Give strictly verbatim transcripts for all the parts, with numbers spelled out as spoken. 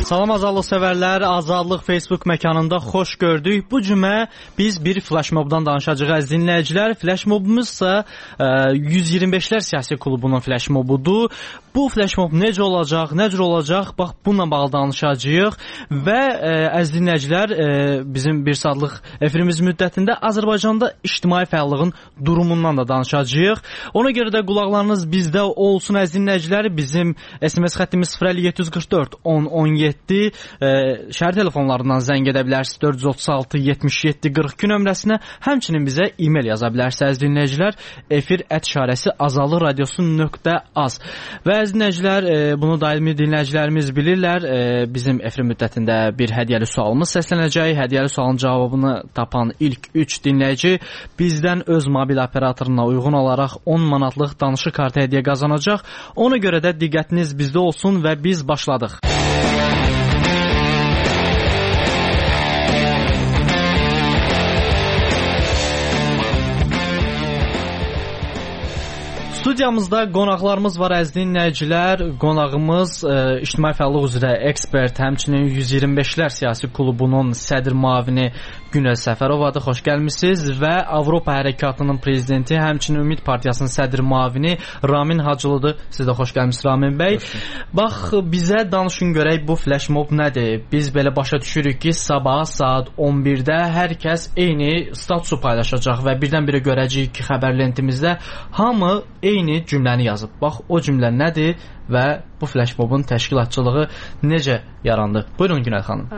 Salam azadlıq sevərlər, Azadlıq Facebook məkanında xoş gördük. Bu cümə biz bir flashmobdan danışacağıq əziz dinləyicilər. Flashmobumuz isə yüz iyirmi beşlər siyasi klubunun flashmobudur. Bu flashmob necə olacaq, nə cür olacaq? Bax, bununla bağlı danışacağıq və ə, əziz dinləyicilər, ə, bizim bir saatlıq efirimiz müddətində Azərbaycanda ictimai fəallığın durumundan da danışacağıq. Ona görə də qulaqlarınız bizdə olsun əziz dinləyicilər. Bizim S M S xəttimiz sıfır əlli yeddi yüz qırx dörd on on yeddi, ə, şəhər telefonlarından zəng edə bilərsiniz dörd yüz otuz altı yetmiş yeddi qırx iki nömrəsinə. Həmçinin bizə e-mail yaza bilərsiniz əziz dinləyicilər. Efir ət işarəsi azadlıq radiosu nöqtə az. Və əziz dinləyicilər, e, bunu daimi dinləyicilərimiz bilirlər. E, bizim efir müddətində bir hədiyyəli sualımız səslənəcək. Hədiyyəli sualın cavabını tapan ilk üç dinləyici bizdən öz mobil operatoruna uyğun olaraq on manatlıq danışıq kartı hədiyyə qazanacaq. Ona görə də diqqətiniz bizdə olsun və biz başladıq. Studiyamızda qonaqlarımız var əziz dinləyicilər. Qonağımız e, ictimai fəallıq üzrə ekspert, həmçinin yüz iyirmi beşlər siyasi klubunun sədr müavini Günel Səfərovadır. Xoş gəlmisiniz və Avropa Hərəkatının prezidenti, həmçinin Ümid Partiyasının sədr müavini Ramin Hacılıdır. Siz də xoş gəlmisiniz Ramin bəy. Bax, bizə danışın görək bu flashmob nədir? Biz belə başa düşürük ki, sabah saat on birdə hər kəs eyni statusu paylaşacaq və birdən-birə görəcəyik ki, xəbər lentimizdə hamı eyni cümləni yazıb. Bax, o cümlə nədir və bu flashmobun təşkilatçılığı necə yarandı? Buyurun Günel xanım.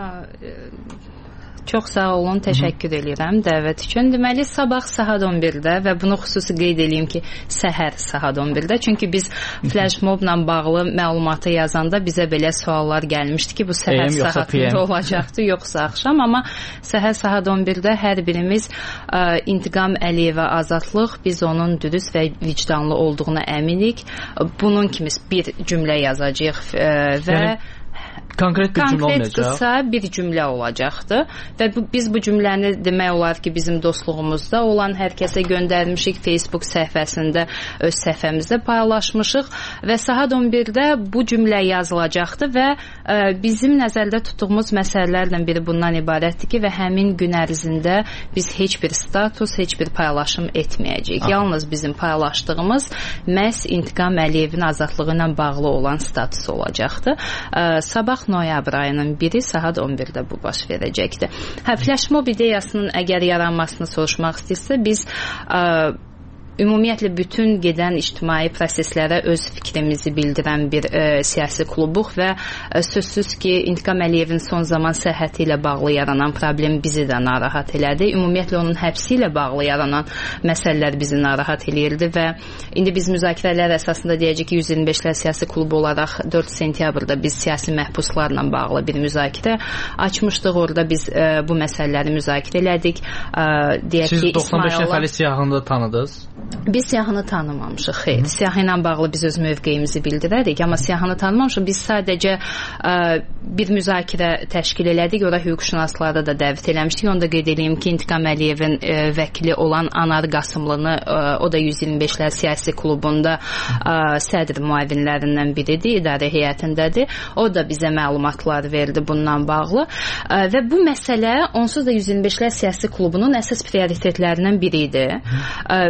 Çox sağ olun, təşəkkür edirəm dəvət üçün. Deməli, sabah saat on birdə və bunu xüsusi qeyd edeyim ki, səhər saat on birdə. Çünki biz flashmobla bağlı məlumatı yazanda bizə belə suallar gəlmişdi ki, bu səhər saatında olacaqdı, yoxsa axşam. Amma səhər saat on birdə hər birimiz ə, İntiqam Əliyevə azadlıq, biz onun dürüst və vicdanlı olduğuna əminik. Bunun kimi bir cümlə yazacağıq ə, və... Yəni... Konkret bir cümlə olmayacaq. Konkret qısa bir cümlə olacaqdı və bu, biz bu cümləni demək olar ki, bizim dostluğumuzda olan hər kəsə göndərmişik, Facebook səhifəsində, öz səhifəmizdə paylaşmışıq və saat on birdə bu cümlə yazılacaqdı və ə, bizim nəzərdə tutduğumuz məsələlərdən biri bundan ibarətdir ki, və həmin gün ərzində biz heç bir status, heç bir paylaşım etməyəcəyik. Aha. Yalnız bizim paylaşdığımız məhz İntiqam Əliyevin azadlığı ilə bağlı olan status olacaqdı. Ə, sabah noyabr ayının biri saat on birdə bu baş verəcəkdir. Hə, flashmob ideyasının əgər yaranmasını soruşmaq istəyirsə, biz ə, ümumiyyətlə bütün gedən ictimai proseslərə öz fikrimizi bildirən bir e, siyasi klubuq və e, sözsüz ki, İntiqam Əliyevin son zaman səhhəti ilə bağlı yaranan problem bizi də narahat elədi. Ümumiyyətlə onun həbsi ilə bağlı yaranan məsələlər bizi narahat eləyirdi və indi biz müzakirələr əsasında deyəcək ki, yüz iyirmi beşlər siyasi klubu olaraq dörd sentyabrda biz siyasi məhbuslarla bağlı bir müzakirə açmışdıq. Orada biz e, bu məsələləri müzakirə elədik. E, deyək Siz ki, doxsan beş nəfərli siyahını da tanıdınız? Biz siyahını tanımamışıq, xeyr. Siyahı ilə bağlı biz öz mövqeyimizi bildirərik, amma siyahını tanımamışıq. Biz sadəcə ə, bir müzakirə təşkil elədik, ora hüquqşünasları da dəvət eləmişdik. Onu da qeyd edeyim ki, İntiqam Əliyevin ə, vəkili olan Anar Qasımlını, ə, o da yüz iyirmi beşlər siyasi klubunda ə, sədr müavinlərindən biridir, idarə heyətindədir. O da bizə məlumatlar verdi bundan bağlı. Ə, və bu məsələ onsuz da yüz iyirmi beşlər siyasi klubunun əsas prioritetlərindən biri idi. Ə,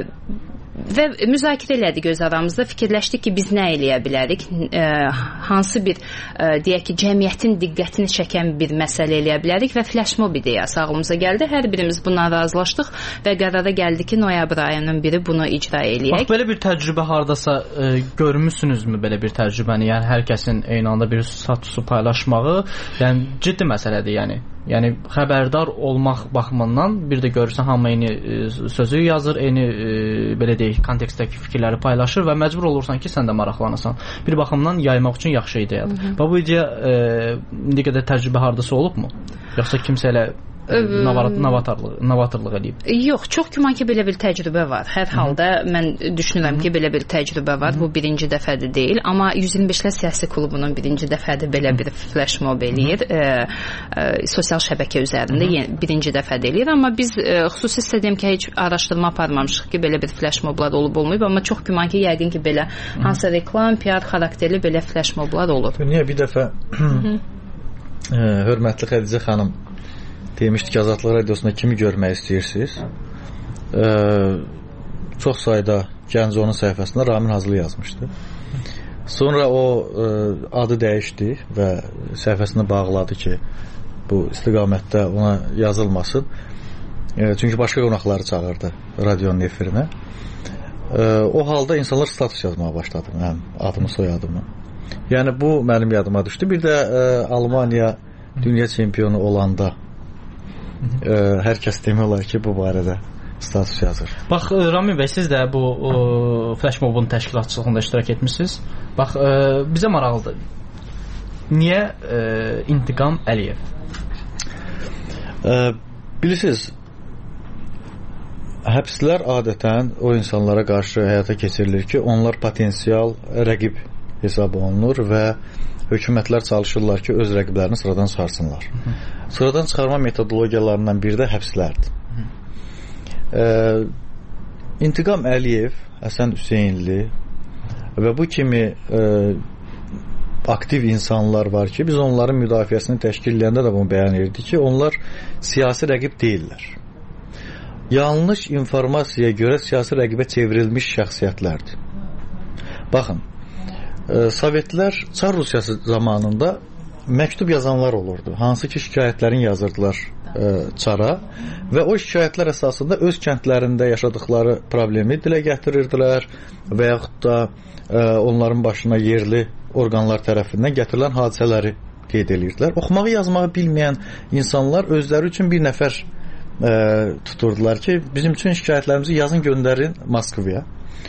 Və müzakirə elədik öz aramızda, fikirləşdik ki, biz nə eləyə bilərik, e, hansı bir, e, deyək ki, cəmiyyətin diqqətini çəkən bir məsələ eləyə bilərik və flashmob ideyası ağlımıza gəldi. Hər birimiz bundan razılaşdıq və qərara gəldi ki, noyabr ayının biri bunu icra eləyək. Bax, belə bir təcrübə hardasa e, görmüsünüzmü belə bir təcrübəni? Yəni, hər kəsin eyni anda bir statusu paylaşmağı, yəni ciddi məsələdir, yəni. Yəni xəbərdar olmaq baxımından bir də görürsən hamı eyni e, sözü yazır, eyni e, belə deyək, kontekstdəki fikirləri paylaşır və məcbur olursan ki, sən də maraqlanasan. Bir baxımdan yaymaq üçün yaxşı ideyadır. Və bu ideya e, indi qədər təcrübə hardasa olubmu? Yoxsa kimsə elə novatorluq, novatorluq edib? Yox, çox güman ki, belə bir təcrübə var. Hər halda mən düşünürəm ki, belə bir təcrübə var. Bu birinci dəfədir deyil. Amma yüz iyirmi beşlər siyasi klubunun birinci dəfədir belə bir flashmob eləyir. E, e, sosial şəbəkə üzərində yeni, birinci dəfədir eləyir. Amma biz e, xüsusi istədiyim ki, heç araşdırma aparmamışıq ki, belə bir flashmoblar olub olmayıb. Amma çox güman ki, yəqin ki, belə hansısa reklam, P R xarakterli belə flashmoblar olur. Niyə bir dəfə Ə, hörmətli Xədicə xanım demişdi ki, Azadlıq Radiosunda kimi görmək istəyirsiniz? Ə, çox sayda gənc onun səhifəsində Ramin Hazırlı yazmışdı. Sonra o ə, adı dəyişdi və səhifəsini bağladı ki, bu istiqamətdə ona yazılmasın. Ə, çünki başqa qonaqları çağırdı radionun efirinə. Ə, o halda insanlar status yazmağa başladı mənim adımı, soyadımı. Yəni bu mənim yadıma düşdü. Bir də ə, Almaniya dünya çempionu olanda ə, hər kəs demək olar ki, bu barədə status yazır. Bax, Ramin bəy, siz də bu ə, Flash Mob'un təşkilatçılığında iştirak etmişsiniz. Bax, ə, bizə maraqlıdır. Niyə ə, İntiqam Əliyev? Ə, bilirsiniz, həbslər adətən o insanlara qarşı həyata keçirilir ki, onlar potensial rəqib hesab olunur və hökumətlər çalışırlar ki, öz rəqiblərini sıradan çıxarsınlar. Hı -hı. Sıradan çıxarma metodologiyalarından biri də həbslərdir. Ee, İntiqam Əliyev, Həsən Hüseynli və bu kimi e, aktiv insanlar var ki, biz onların müdafiəsini təşkil edəndə də bunu bəyan edirdik ki, onlar siyasi rəqib deyirlər. Yanlış informasiyaya görə siyasi rəqibə çevrilmiş şəxsiyyətlərdir. Baxın, e, Sovetlər Çar Rusiyası zamanında məktub yazanlar olurdu. Hansı ki, şikayətlərini yazırdılar e, Çara və o şikayətlər əsasında öz kəndlərində yaşadıkları problemi dilə gətirirdilər və yaxud da e, onların başına yerli orqanlar tərəfindən gətirilən hadisələri qeyd edirdilər. Oxumağı, yazmağı bilməyən insanlar özləri üçün bir nəfər e, tuturdular ki, bizim üçün şikayətlərimizi yazın, göndərin Moskvaya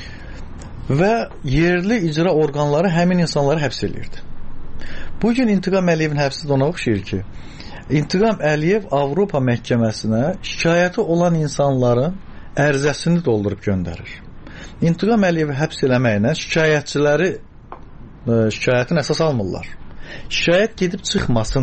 və yerli icra orqanları həmin insanları həbs edirdi. Bugün İntiqam Əliyevin həbsi də ona oxşayır ki, İntiqam Əliyev Avropa məhkəməsinə şikayəti olan insanların ərizəsini doldurub göndərir. İntiqam Əliyevi həbs eləməklə şikayətçiləri şikayətin əsas almırlar. Şikayət gedib çıxmasın.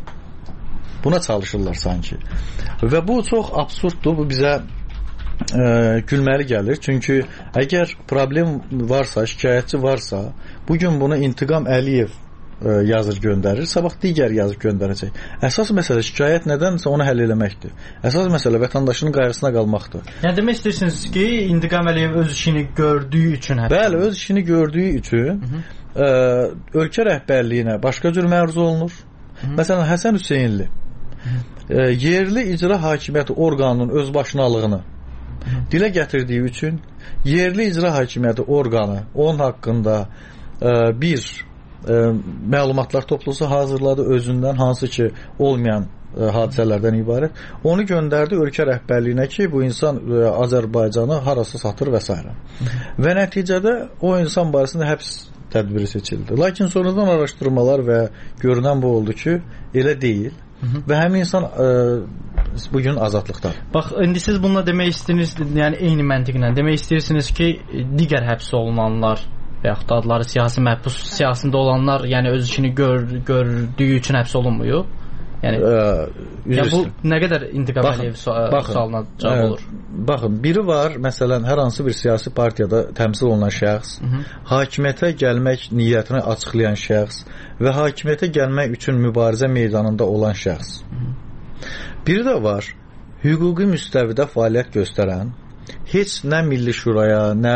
Buna çalışırlar sanki. Və bu çox absurddur. Bu bizə e, gülməli gəlir. Çünki əgər problem varsa, şikayətçi varsa, bugün bunu İntiqam Əliyev e, yazır göndərir, sabah digər yazıb göndərəcək. Əsas məsələ şikayət nədənsə onu həll eləməkdir. Əsas məsələ vətəndaşının qayğısına qalmaqdır. Yəni demək istəyirsiniz ki, İntiqam Əliyev öz işini gördüyü üçün həbs. Bəli, öz işini gördüyü üçün Hı -hı. Ə, ölkə rəhbərliyinə başqa cür məruz olunur. Hı -hı. Məsələn, Həsən Hüseynli ə, yerli icra hakimiyyəti orqanının özbaşınalığını Hı -hı. dilə gətirdiyi üçün yerli icra hakimiyyəti orqanı onun haqqında ə, bir ə, məlumatlar toplusu hazırladı özündən, hansı ki olmayan ə, hadisələrdən ibarət. Onu göndərdi ölkə rəhbərliyinə ki, bu insan ə, Azərbaycanı harasa satır və s. Və nəticədə o insan barəsində həbs tədbiri seçildi. Lakin sonradan araşdırmalar və görünən bu oldu ki, elə deyil. Hı -hı. Və həmin insan ə, bugün azadlıqdadır. Bax, indi siz bununla demək istəyirsiniz, yəni eyni məntiqlə demək istəyirsiniz ki, digər həbs olunanlar və yaxud da adları siyasi məhbus siyasında olanlar, yəni öz işini gör, gördüyü üçün həbs olunmuyor. Yəni, ə, yəni bu nə qədər İntiqam Əliyev sualına cavab olur? Ə, baxın, biri var, məsələn, hər hansı bir siyasi partiyada təmsil olunan şəxs, Hı -hı. hakimiyyətə gəlmək niyyətini açıqlayan şəxs və hakimiyyətə gəlmək üçün mübarizə meydanında olan şəxs. Hı -hı. Biri də var, hüquqi müstəvidə fəaliyyət göstərən, heç nə Milli Şuraya, nə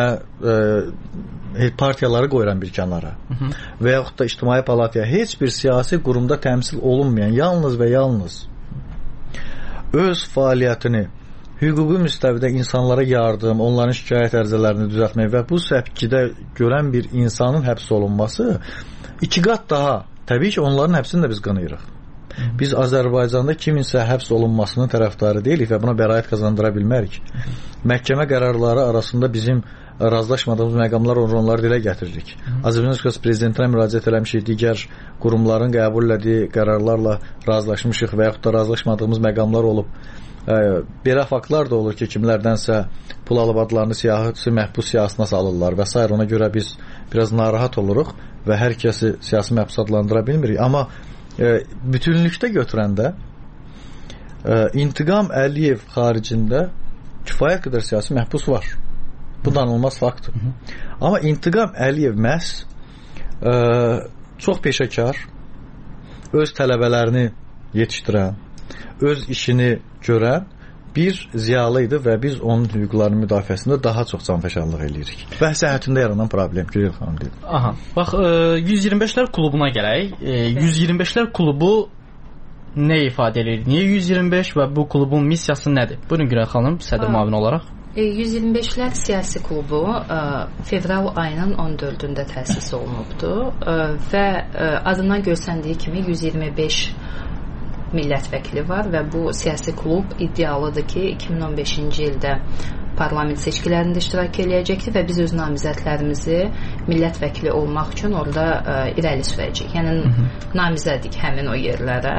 e, partiyaları qoyuran bir kənara Hı -hı. və yaxud da İctimai Palataya heç bir siyasi qurumda təmsil olunmayan, yalnız və yalnız öz fəaliyyətini hüquqi müstəvidə insanlara yardım, onların şikayət ərizələrini düzəltmək və bu səpkidə görən bir insanın həbs olunması iki qat daha, təbii ki, onların həbsini də biz qınayırıq. Biz Azərbaycanda kiminsə həbs olunmasının tərəfdarı deyilik və buna bəraət qazandıra bilmərik. Məhkəmə qərarları arasında bizim razılaşmadığımız məqamlar onları dilə gətiririk. Azərbaycan Respublikası Prezidentinə müraciət eləmişik, digər qurumların qəbul etdiyi qərarlarla razılaşmışıq və yaxud da razılaşmadığımız məqamlar olub. E, belə faktlar da olur ki, kimlərdənsə pul alıb adlarını siyasi məhbus siyasına salırlar və s. Ona görə biz biraz narahat oluruq və hər kəsi siyasi məhbus adlandıra bilmirik. Amma e, bütünlükdə götürəndə e, İntiqam Əliyev xaricində kifayət qədər siyasi məhbus var. Bu danılmaz faktdır. Amma İntiqam Əliyev məhz e, çox peşəkar öz tələbələrini yetişdirən, öz işini görən bir ziyalı idi və biz onun hüquqlarının müdafiəsində daha çox canfəşanlıq eləyirik. Bəhs səhhətində yaranan problem Gürel xanım deyir. Aha. Bax, yüz iyirmi beşlər klubuna gələk. yüz iyirmi beşlər klubu nə ifadə edir? Niyə yüz iyirmi beş və bu klubun missiyası nədir? Buyurun Gürel xanım, sədr müavini olaraq. yüz iyirmi beşlər siyasi klubu fevral ayının on dördündə təsis olunubdu və adından görsəndiyi kimi yüz iyirmi beş millət vəkili var və bu siyasi klub iddialıdır ki, iki min on beşinci ildə parlament seçkilərində iştirak eləyəcəkdir və biz öz namizədlərimizi millət vəkili olmaq üçün orada ə, irəli sürəcəyik. Yəni namizədik həmin o yerlərə.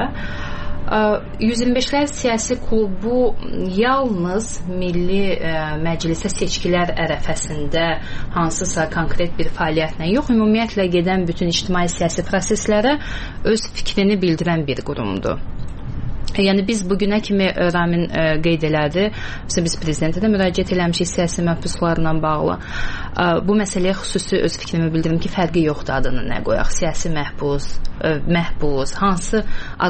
yüz iyirmi beşlər siyasi klubu yalnız Milli ə, Məclisə seçkilər ərəfəsində hansısa konkret bir fəaliyyətlə yox, ümumiyyətlə gedən bütün ictimai siyasi proseslərə öz fikrini bildirən bir qurumdur. Yəni biz bugünə kimi Ramin ə, qeyd elədi, biz prezidentə də müraciət eləmişik siyasi məhbuslarla bağlı. Ə, bu məsələyə xüsusi öz fikrimi bildirim ki, fərqi yoxdur adını nə qoyaq. Siyasi məhbus, ə, məhbus, hansı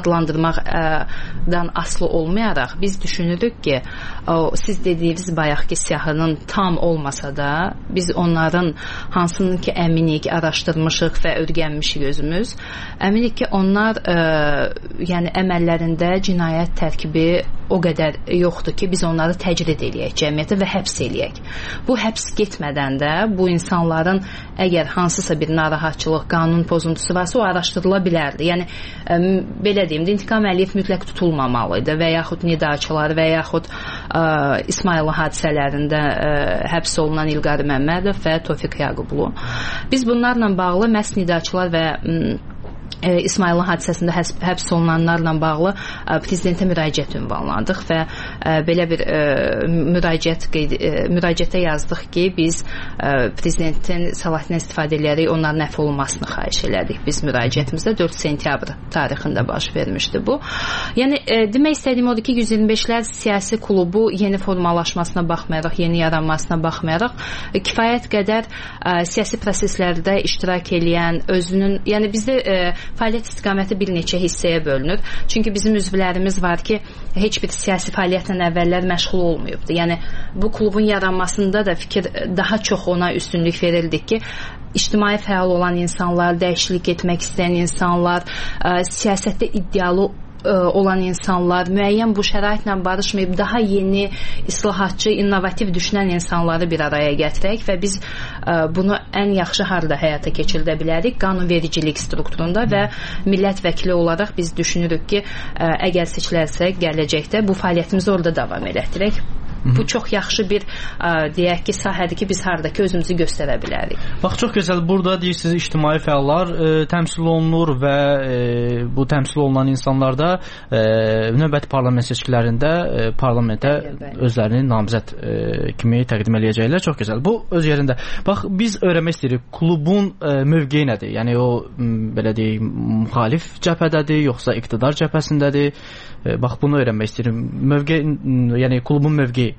adlandırmaqdan asılı olmayaraq biz düşünürük ki, o, siz dediyiniz bayaqki siyahının tam olmasa da biz onların hansının ki əminik, araşdırmışıq və öyrənmişik özümüz. Əminik ki, onlar ə, yəni əməllərində cinayət tərkibi o qədər yoxdur ki, biz onları təcrid eləyək cəmiyyətə və həbs eləyək. Bu həbs getmədən də bu insanların əgər hansısa bir narahatçılıq, qanun pozuntusu varsa o araşdırıla bilərdi. Yəni ə, belə deyim, İntiqam Əliyev mütləq tutulmamalıydı və yaxud Nidaçılar və yaxud ə, İsmayılı hadisələrində ə, həbs olunan İlqar Məmmədov və Tofiq Yaqublu. Biz bunlarla bağlı məhz Nidaçılar və ə, İsmayılı hadisəsində həbs olunanlarla bağlı prezidentə müraciət ünvanladıq və belə bir müraciət müraciətə yazdıq ki, biz prezidentin səlahiyyətindən istifadə edərək onların əfv olunmasını xahiş elədik. Biz müraciətimizdə dörd sentyabr tarixində baş vermişdi bu. Yəni demək istədiyim odur ki, yüz iyirmi beşlər siyasi klubu yeni formalaşmasına baxmayaraq, yeni yaranmasına baxmayaraq kifayət qədər siyasi proseslərdə iştirak edən, özünün, yəni bizdə fəaliyyət istiqaməti bir neçə hissəyə bölünür. Çünki bizim üzvlərimiz var ki, heç bir siyasi fəaliyyətlə əvvəllər məşğul olmayıbdı. Yəni bu klubun yaranmasında da fikir daha çox ona üstünlük verildi ki, ictimai fəal olan insanlar, dəyişiklik etmək istəyən insanlar, ə, siyasətdə iddialı olan insanlar, müəyyən bu şəraitlə barışmayıb daha yeni, islahatçı, innovativ düşünən insanları bir araya gətirək və biz ə, bunu ən yaxşı harda həyata keçirdə bilərik? Qanunvericilik strukturunda və millət vəkili olaraq biz düşünürük ki, ə, əgər seçilərsək gələcəkdə bu fəaliyyətimizi orada davam elətdirək. Bu çox yaxşı bir ə, deyək ki, sahədir ki, biz hardakı özümüzü göstərə bilərik. Bax, çox gözəl. Burada deyirsiniz, ictimai fəallar ə, təmsil olunur və ə, bu təmsil olunan insanlar da ə, növbəti parlament seçkilərində ə, parlamentə özlərini namizəd ə, kimi təqdim eləyəcəklər. Çox gözəl. Bu öz yerində. Bax, biz öyrənmək istəyirik, klubun ə, mövqeyi nədir? Yəni o m, belə deyək, müxalif cəbhədədir, yoxsa iqtidar cəbhəsindədir? Ə, bax, bunu öyrənmək istəyirəm. Mövqe, yəni klubun mövqeyi.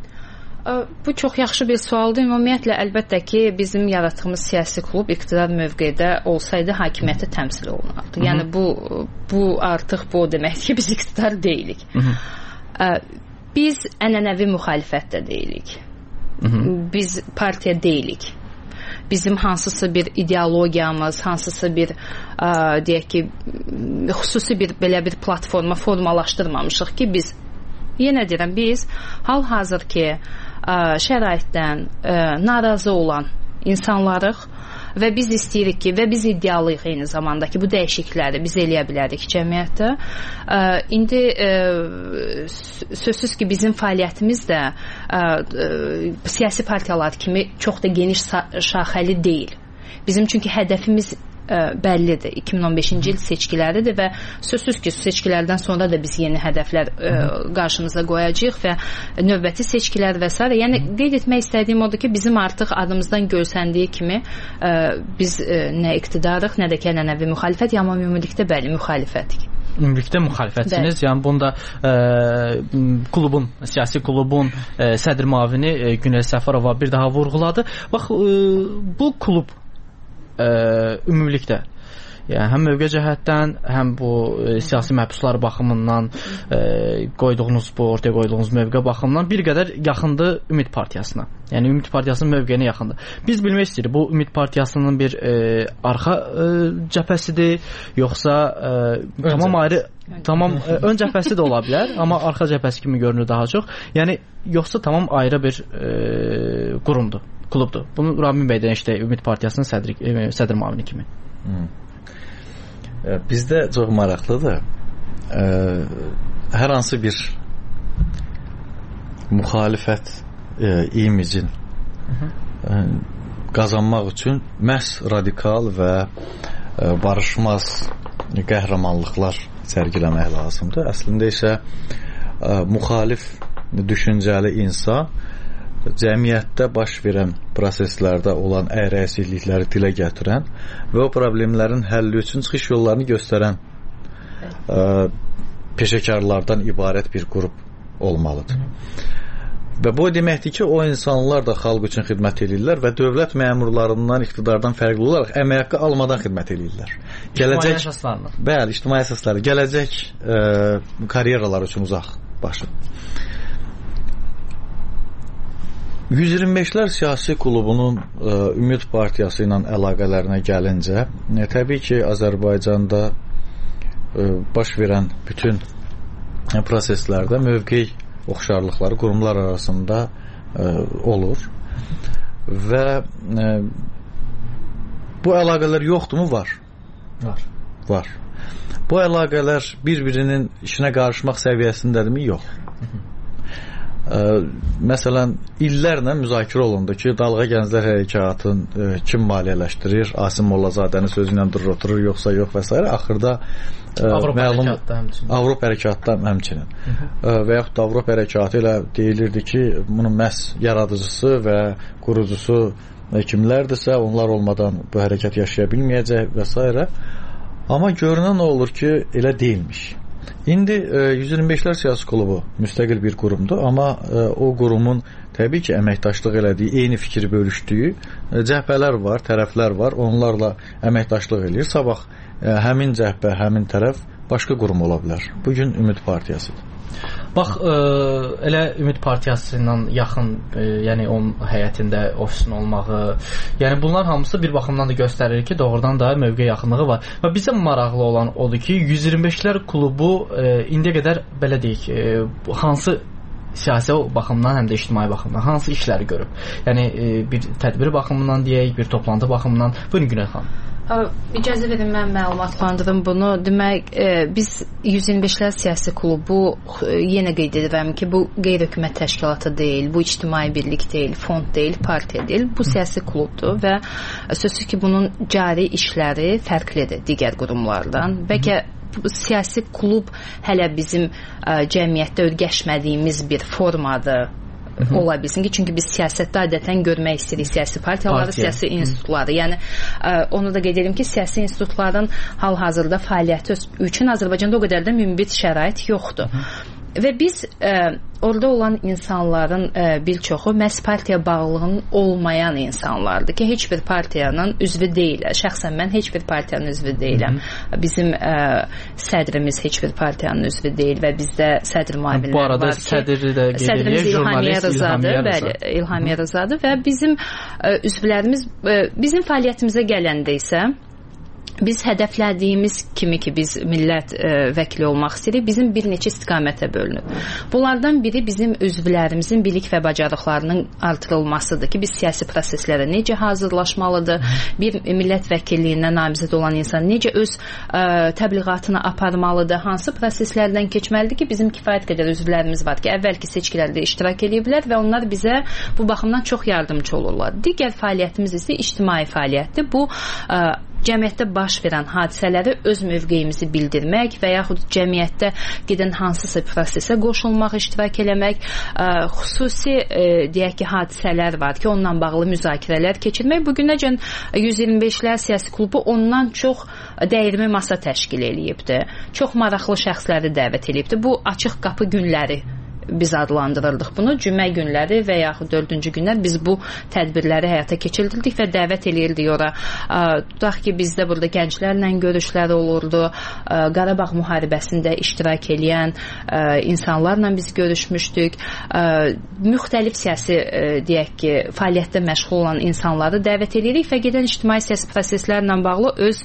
Bu çox yaxşı bir sualdır. Ümumiyyətlə, əlbəttə ki, bizim yaratdığımız siyasi klub iqtidar mövqedə olsaydı hakimiyyəti təmsil olunardı. Hı-hı. Yəni bu bu artıq bu deməkdir ki, biz iqtidar deyilik. Hı-hı. Biz ənənəvi müxalifətdə deyilik. Hı-hı. Biz partiya deyilik. Bizim hansısa bir ideologiyamız, hansısa bir ə, deyək ki, xüsusi bir belə bir platforma formalaşdırmamışıq ki, biz yenə deyirəm, biz hal-hazır ki, ə, şəraitdən ə, narazı olan insanlarıq və biz istəyirik ki, və biz iddialıyıq eyni zamanda ki, bu dəyişiklikləri biz eləyə bilərik cəmiyyətdə. Ə, indi ə, sözsüz ki, bizim fəaliyyətimiz də ə, ə, siyasi partiyalar kimi çox da geniş şaxəli deyil. Bizim çünki hədəfimiz ə, bəllidir. iki min on beşinci il seçkiləridir və sözsüz ki, seçkilərdən sonra da biz yeni hədəflər ə, qarşımıza qoyacağıq və növbəti seçkilər və s. Yəni qeyd etmək istədiyim odur ki, bizim artıq adımızdan görsəndiyi kimi ə, biz ə, nə iqtidarıq, nə də ki, ənənəvi müxalifət, amma ümumilikdə bəli, müxalifətik. Ümumilikdə müxalifətsiniz. Yəni bunda ə, klubun, siyasi klubun ə, sədr müavini ə, Günel Səfərova bir daha vurğuladı. Bax, ə, bu klub Ə, ümumilikdə Yəni həm mövqe cəhətdən, həm bu e, siyasi məhbuslar baxımından e, qoyduğunuz bu ortaya qoyduğunuz mövqe baxımından bir qədər yaxındır Ümid Partiyasına. Yəni Ümid Partiyasının mövqeyinə yaxındır. Biz bilmək istəyirik, bu Ümid Partiyasının bir e, arxa e, cəbhəsidir, yoxsa e, tamam ayrı tamam e, ön cəbhəsi də ola bilər, amma arxa cəbhəsi kimi görünür daha çox. Yəni yoxsa tamam ayrı bir e, qurumdur, klubdur. Bunu Ramin bəydən işte Ümid Partiyasının sədri e, sədr müavini kimi. Hmm. E, bizdə çox maraqlıdır. E, hər hansı bir müxalifət e, imicin e, qazanmaq üçün məhz radikal və e, barışmaz qəhrəmanlıqlar sərgiləmək lazımdır. Əslində isə ə, müxalif düşüncəli insan cəmiyyətdə baş verən proseslərdə olan əyrəsiklikləri dilə gətirən və o problemlərin həlli üçün çıxış yollarını göstərən ə, peşəkarlardan ibarət bir qrup olmalıdır. Və bu deməkdir ki, o insanlar da xalq üçün xidmət edirlər və dövlət məmurlarından, iqtidardan fərqli olaraq əmək haqqı almadan xidmət edirlər. Gələcək əsaslarla. Bəli, ictimai əsasları, gələcək e, karyeralar üçün uzaq başı. yüz iyirmi beşlər siyasi klubunun e, Ümid Partiyası ilə əlaqələrinə gəlincə, e, təbii ki, Azərbaycanda e, baş verən bütün e, proseslərdə mövqe oxşarlıqları qurumlar arasında e, olur və e, bu əlaqələr yoxdurmu? Var. Var. Var. Bu əlaqələr bir-birinin işinə qarışmaq səviyyəsindədirmi? Yox. e, məsələn, illərlə müzakirə olundu ki, Dalğa Gənclər Hərəkatın e, kim maliyyələşdirir? Asim Mollazadənin sözü ilə durur, oturur, yoxsa yox və s. Axırda Avropa məlum, hərəkatda həmçinin. Avropa hərəkatda həmçinin. Və yaxud da Avropa hərəkatı ilə deyilirdi ki, bunun məhz yaradıcısı və qurucusu kimlərdirsə, onlar olmadan bu hərəkat yaşaya bilməyəcək və s. Amma görünən olur ki, elə deyilmiş. İndi yüz iyirmi beşlər siyasi klubu müstəqil bir qurumdur, amma o qurumun təbii ki, əməkdaşlıq elədiyi, eyni fikri bölüşdüyü cəhbələr var, tərəflər var, onlarla əməkdaşlıq eləyir. Sabah həmin cəhbə, həmin tərəf başqa qurum ola bilər. Bugün Ümid Partiyasıdır. Bax, ə, elə Ümid Partiyası ilə yaxın, ə, yəni onun həyətində ofisin olmağı, yəni bunlar hamısı bir baxımdan da göstərir ki, doğrudan da mövqe yaxınlığı var. Və bizə maraqlı olan odur ki, yüz iyirmi beşlər klubu ə, indiyə qədər belə deyək, ə, hansı siyasi baxımdan, həm də ictimai baxımdan hansı işləri görüb? Yəni ə, bir tədbir baxımından deyək, bir toplantı baxımından. Buyurun Günel xanım. İcazə verin, mən məlumatlandırım bunu. Demək, e, biz yüz iyirmi beşlər siyasi klubu e, yenə qeyd edirəm ki, bu qeyri-hökumət təşkilatı deyil, bu ictimai birlik deyil, fond deyil, partiya deyil. Bu siyasi klubdur və sözsüz ki, bunun cari işləri fərqlidir digər qurumlardan. Bəlkə siyasi klub hələ bizim ə, cəmiyyətdə öyrəşmədiyimiz bir formadır. Hı-hı. Ola bilsin ki, çünki biz siyasətdə adətən görmək istəyirik siyasi partiyaları, Partiya. siyasi institutları. Yəni ə, onu da qeyd edim ki, siyasi institutların hal-hazırda fəaliyyəti üçün Azərbaycanda o qədər də münbit şərait yoxdur. Hı-hı. Və biz ə, orada olan insanların ə, bir çoxu məhz partiya bağlılığının olmayan insanlardır ki, heç bir partiyanın üzvü deyil. Şəxsən mən heç bir partiyanın üzvü deyiləm. Hı-hı. Bizim ə, sədrimiz heç bir partiyanın üzvü deyil və bizdə sədr müavinləri var ki, bu arada sədri də qeyd sədrimiz İlhamiyə Rızadır, bəli, İlhamiyə Rızadır və bizim ə, üzvlərimiz ə, bizim fəaliyyətimizə gələndə isə biz hədəflədiyimiz kimi ki, biz millət e, vəkili olmaq istəyirik, bizim bir neçə istiqamətə bölünüb. Bunlardan biri bizim üzvlərimizin bilik və bacarıqlarının artırılmasıdır ki, biz siyasi proseslərə necə hazırlaşmalıdır, bir millət vəkilliyinə namizəd olan insan necə öz e, təbliğatını aparmalıdır, hansı proseslərdən keçməlidir ki, bizim kifayət qədər üzvlərimiz var ki, əvvəlki seçkilərdə iştirak ediblər və onlar bizə bu baxımdan çox yardımcı olurlar. Digər fəaliyyətimiz isə ictimai fəaliyyətdir. Bu, e, cəmiyyətdə baş verən hadisələri öz mövqeyimizi bildirmək və yaxud cəmiyyətdə gedən hansısa prosesə qoşulmaq, iştirak eləmək, ə, xüsusi ə, deyək ki, hadisələr var ki, onunla bağlı müzakirələr keçirmək. Bugünəcən yüz iyirmi beşlər siyasi klubu ondan çox dəyirmi masa təşkil eləyibdir. Çox maraqlı şəxsləri dəvət eləyibdir. Bu açıq qapı günləri biz adlandırırdıq bunu. Cümə günləri və yaxud dördüncü günlər biz bu tədbirləri həyata keçirirdik və dəvət edirdik ora. Tutaq ki, bizdə burada gənclərlə görüşlər olurdu. Qarabağ müharibəsində iştirak edən insanlarla biz görüşmüşdük. Müxtəlif siyasi, deyək ki, fəaliyyətdə məşğul olan insanları dəvət edirik və gedən ictimai siyasi proseslərlə bağlı öz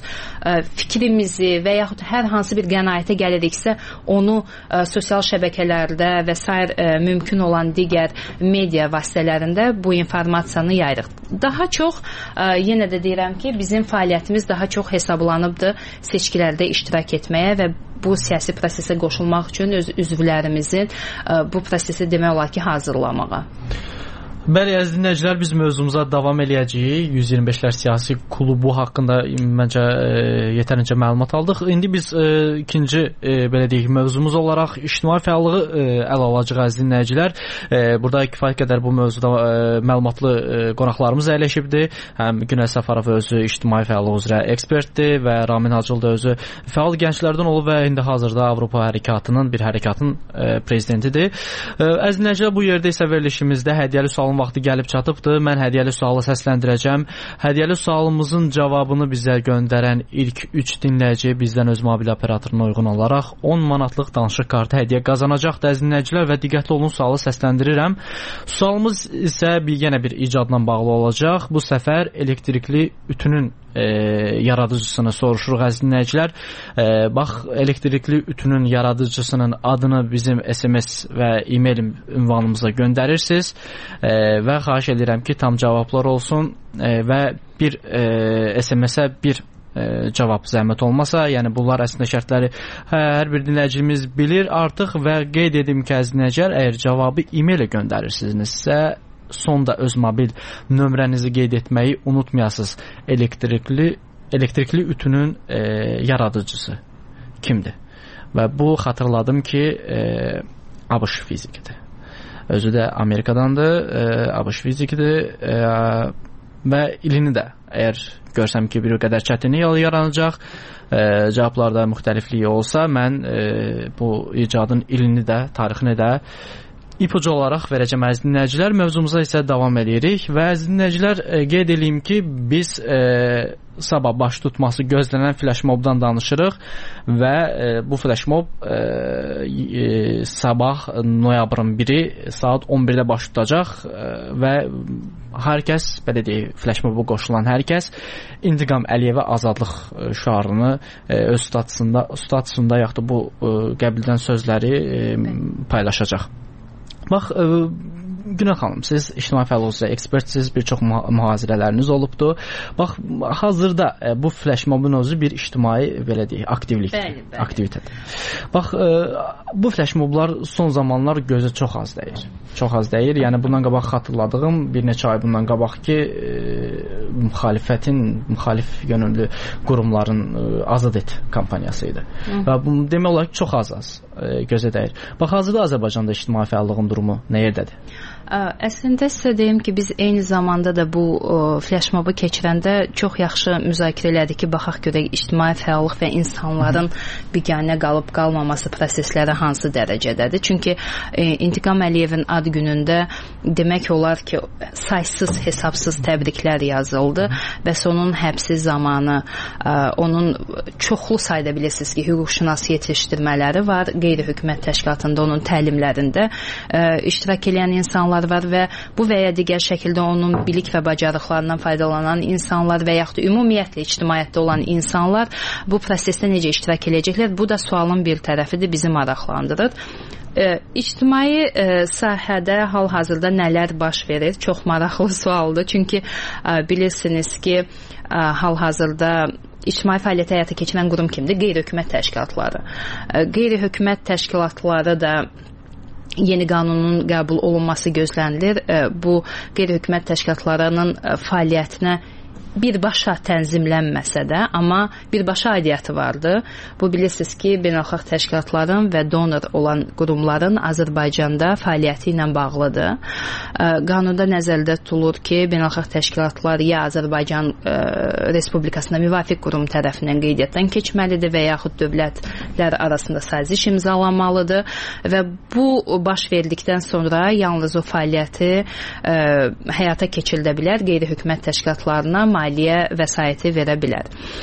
fikrimizi və yaxud hər hansı bir qənaətə gəliriksə, onu sosial şəbəkələrdə və sair mümkün olan digər media vasitələrində bu informasiyanı yayırıq. Daha çox, yenə də deyirəm ki, bizim fəaliyyətimiz daha çox hesablanıbdır seçkilərdə iştirak etməyə və bu siyasi prosesə qoşulmaq üçün öz üzvlərimizin bu prosesi demək olar ki, hazırlamağa. Bəli, əziz dinləyicilər, biz mövzumuza davam eləyəcəyik. yüz iyirmi beşlər siyasi klubu haqqında məncə e, yetərincə məlumat aldıq. İndi biz e, ikinci e, belə deyək, mövzumuz olaraq ictimai fəallığı e, əl alacağıq, əziz dinləyicilər. E, burada kifayət qədər bu mövzuda e, məlumatlı e, qonaqlarımız əyləşibdir. Həm Günel Səfərov özü ictimai fəallıq üzrə ekspertdir və Ramin Hacıl da özü fəal gənclərdən olub və indi hazırda Avropa hərəkatının bir hərəkatın e, prezidentidir. E, əziz dinləyicilər, bu yerdə isə verilişimizdə hədiyyəli sualın vaxtı gəlib çatıbdır. Mən hədiyyəli sualı səsləndirəcəm. Hədiyyəli sualımızın cavabını bizə göndərən ilk üç dinləyici bizdən öz mobil operatoruna uyğun olaraq on manatlıq danışıq kartı hədiyyə qazanacaq. Əziz dinləyicilər, və diqqətli olun, sualı səsləndirirəm. Sualımız isə bir yenə bir icadla bağlı olacaq. Bu səfər elektrikli ütünün E, yaradıcısını soruşuruq, əziz dinləyicilər. E, bax, elektrikli ütünün yaradıcısının adını bizim S M S və e-mail ünvanımıza göndərirsiniz e, və xahiş edirəm ki, tam cavablar olsun e, və bir e, S M S-ə bir e, cavab zəhmət olmasa, yəni bunlar əslində şərtləri hə, hər bir dinləyicimiz bilir artıq və qeyd edim ki, əziz dinləyicilər, əgər cavabı e-mail göndərirsinizsə, sonda öz mobil nömrənizi qeyd etməyi unutmayasınız. Elektrikli elektrikli ütünün e, yaradıcısı kimdir? Və bu, xatırladım ki, e, ABŞ fizikidir. Özü də Amerikadandır, e, ABŞ fizikidir e, və ilini də əgər görsəm ki, bir qədər çətinlik yaranacaq, e, cavablarda müxtəlifliyi olsa, mən e, bu icadın ilini də, tarixini də ipucu olaraq verəcəm, əziz dinləyicilər. Mövzumuza isə davam edirik və əziz dinləyicilər, e, qeyd edeyim ki, biz e, sabah baş tutması gözlənən flashmobdan danışırıq və e, bu flashmob e, e, sabah noyabrın biri saat on birdə baş tutacaq e, və hər kəs, belə deyək, flashmoba qoşulan hər kəs İntiqam Əliyevə azadlıq şüarını e, öz statusunda, statusunda yaxud bu e, qəbildən sözləri e, paylaşacaq. Bax, e, Günel xanım, siz ictimai fəallıq üzrə ekspertsiniz, bir çox mühazirələriniz olubdur. Bax, hazırda e, bu flashmobun özü bir ictimai, belə deyək, aktivlikdir, bəli, bəli. aktivitədir. Bax, e, bu flashmoblar son zamanlar gözə çox az dəyir. Çox az dəyir. Yəni bundan qabaq xatırladığım bir neçə ay bundan qabaq ki, e, müxalifətin, müxalif yönümlü qurumların e, Azad Et kampaniyası idi. Hı. Və bu demək olar ki, çox az-az e, gözə dəyir. Bax, hazırda Azərbaycanda ictimai fəallığın durumu nə yerdədir? Əslində sizə deyim ki, biz eyni zamanda da bu flashmobu keçirəndə çox yaxşı müzakirə elədik ki, baxaq görək ictimai fəallıq və insanların biganə qalıb qalmaması prosesləri hansı dərəcədədir. Çünki e, İntiqam Əliyevin ad günündə demək olar ki, saysız hesabsız təbriklər yazıldı və onun həbsi zamanı e, onun çoxlu sayda bilirsiniz ki, hüquqşünas yetişdirmələri var, qeyri-hökumət təşkilatında onun təlimlərində e, iştirak edən insanlar var və bu və ya digər şəkildə onun bilik və bacarıqlarından faydalanan insanlar və yaxud ümumiyyətlə ictimaiyyətdə olan insanlar bu prosesdə necə iştirak edəcəklər? Bu da sualın bir tərəfidir, bizi maraqlandırır. E, ictimai e, sahədə hal-hazırda nələr baş verir? Çox maraqlı sualdır. Çünki e, bilirsiniz ki, e, hal-hazırda ictimai fəaliyyət həyata keçirən qurum kimdir? Qeyri-hökumət təşkilatları. E, qeyri-hökumət təşkilatları da yeni qanunun qəbul olunması gözlənilir. Bu qeyri-hökumət təşkilatlarının fəaliyyətinə birbaşa tənzimlənməsə də, amma birbaşa aidiyyəti vardı. Bu bilirsiniz ki, beynəlxalq təşkilatların və donor olan qurumların Azərbaycanda fəaliyyəti ilə bağlıdır. Qanunda nəzərdə tutulur ki, beynəlxalq təşkilatlar ya Azərbaycan Respublikasına müvafiq qurum tərəfindən qeydiyyatdan keçməlidir və yaxud dövlətlər arasında saziş imzalanmalıdır və bu baş verdikdən sonra yalnız o fəaliyyəti həyata keçirilə bilər, qeyri-hökumət təşkilatlarına maliyyə vəsaiti verə bilər.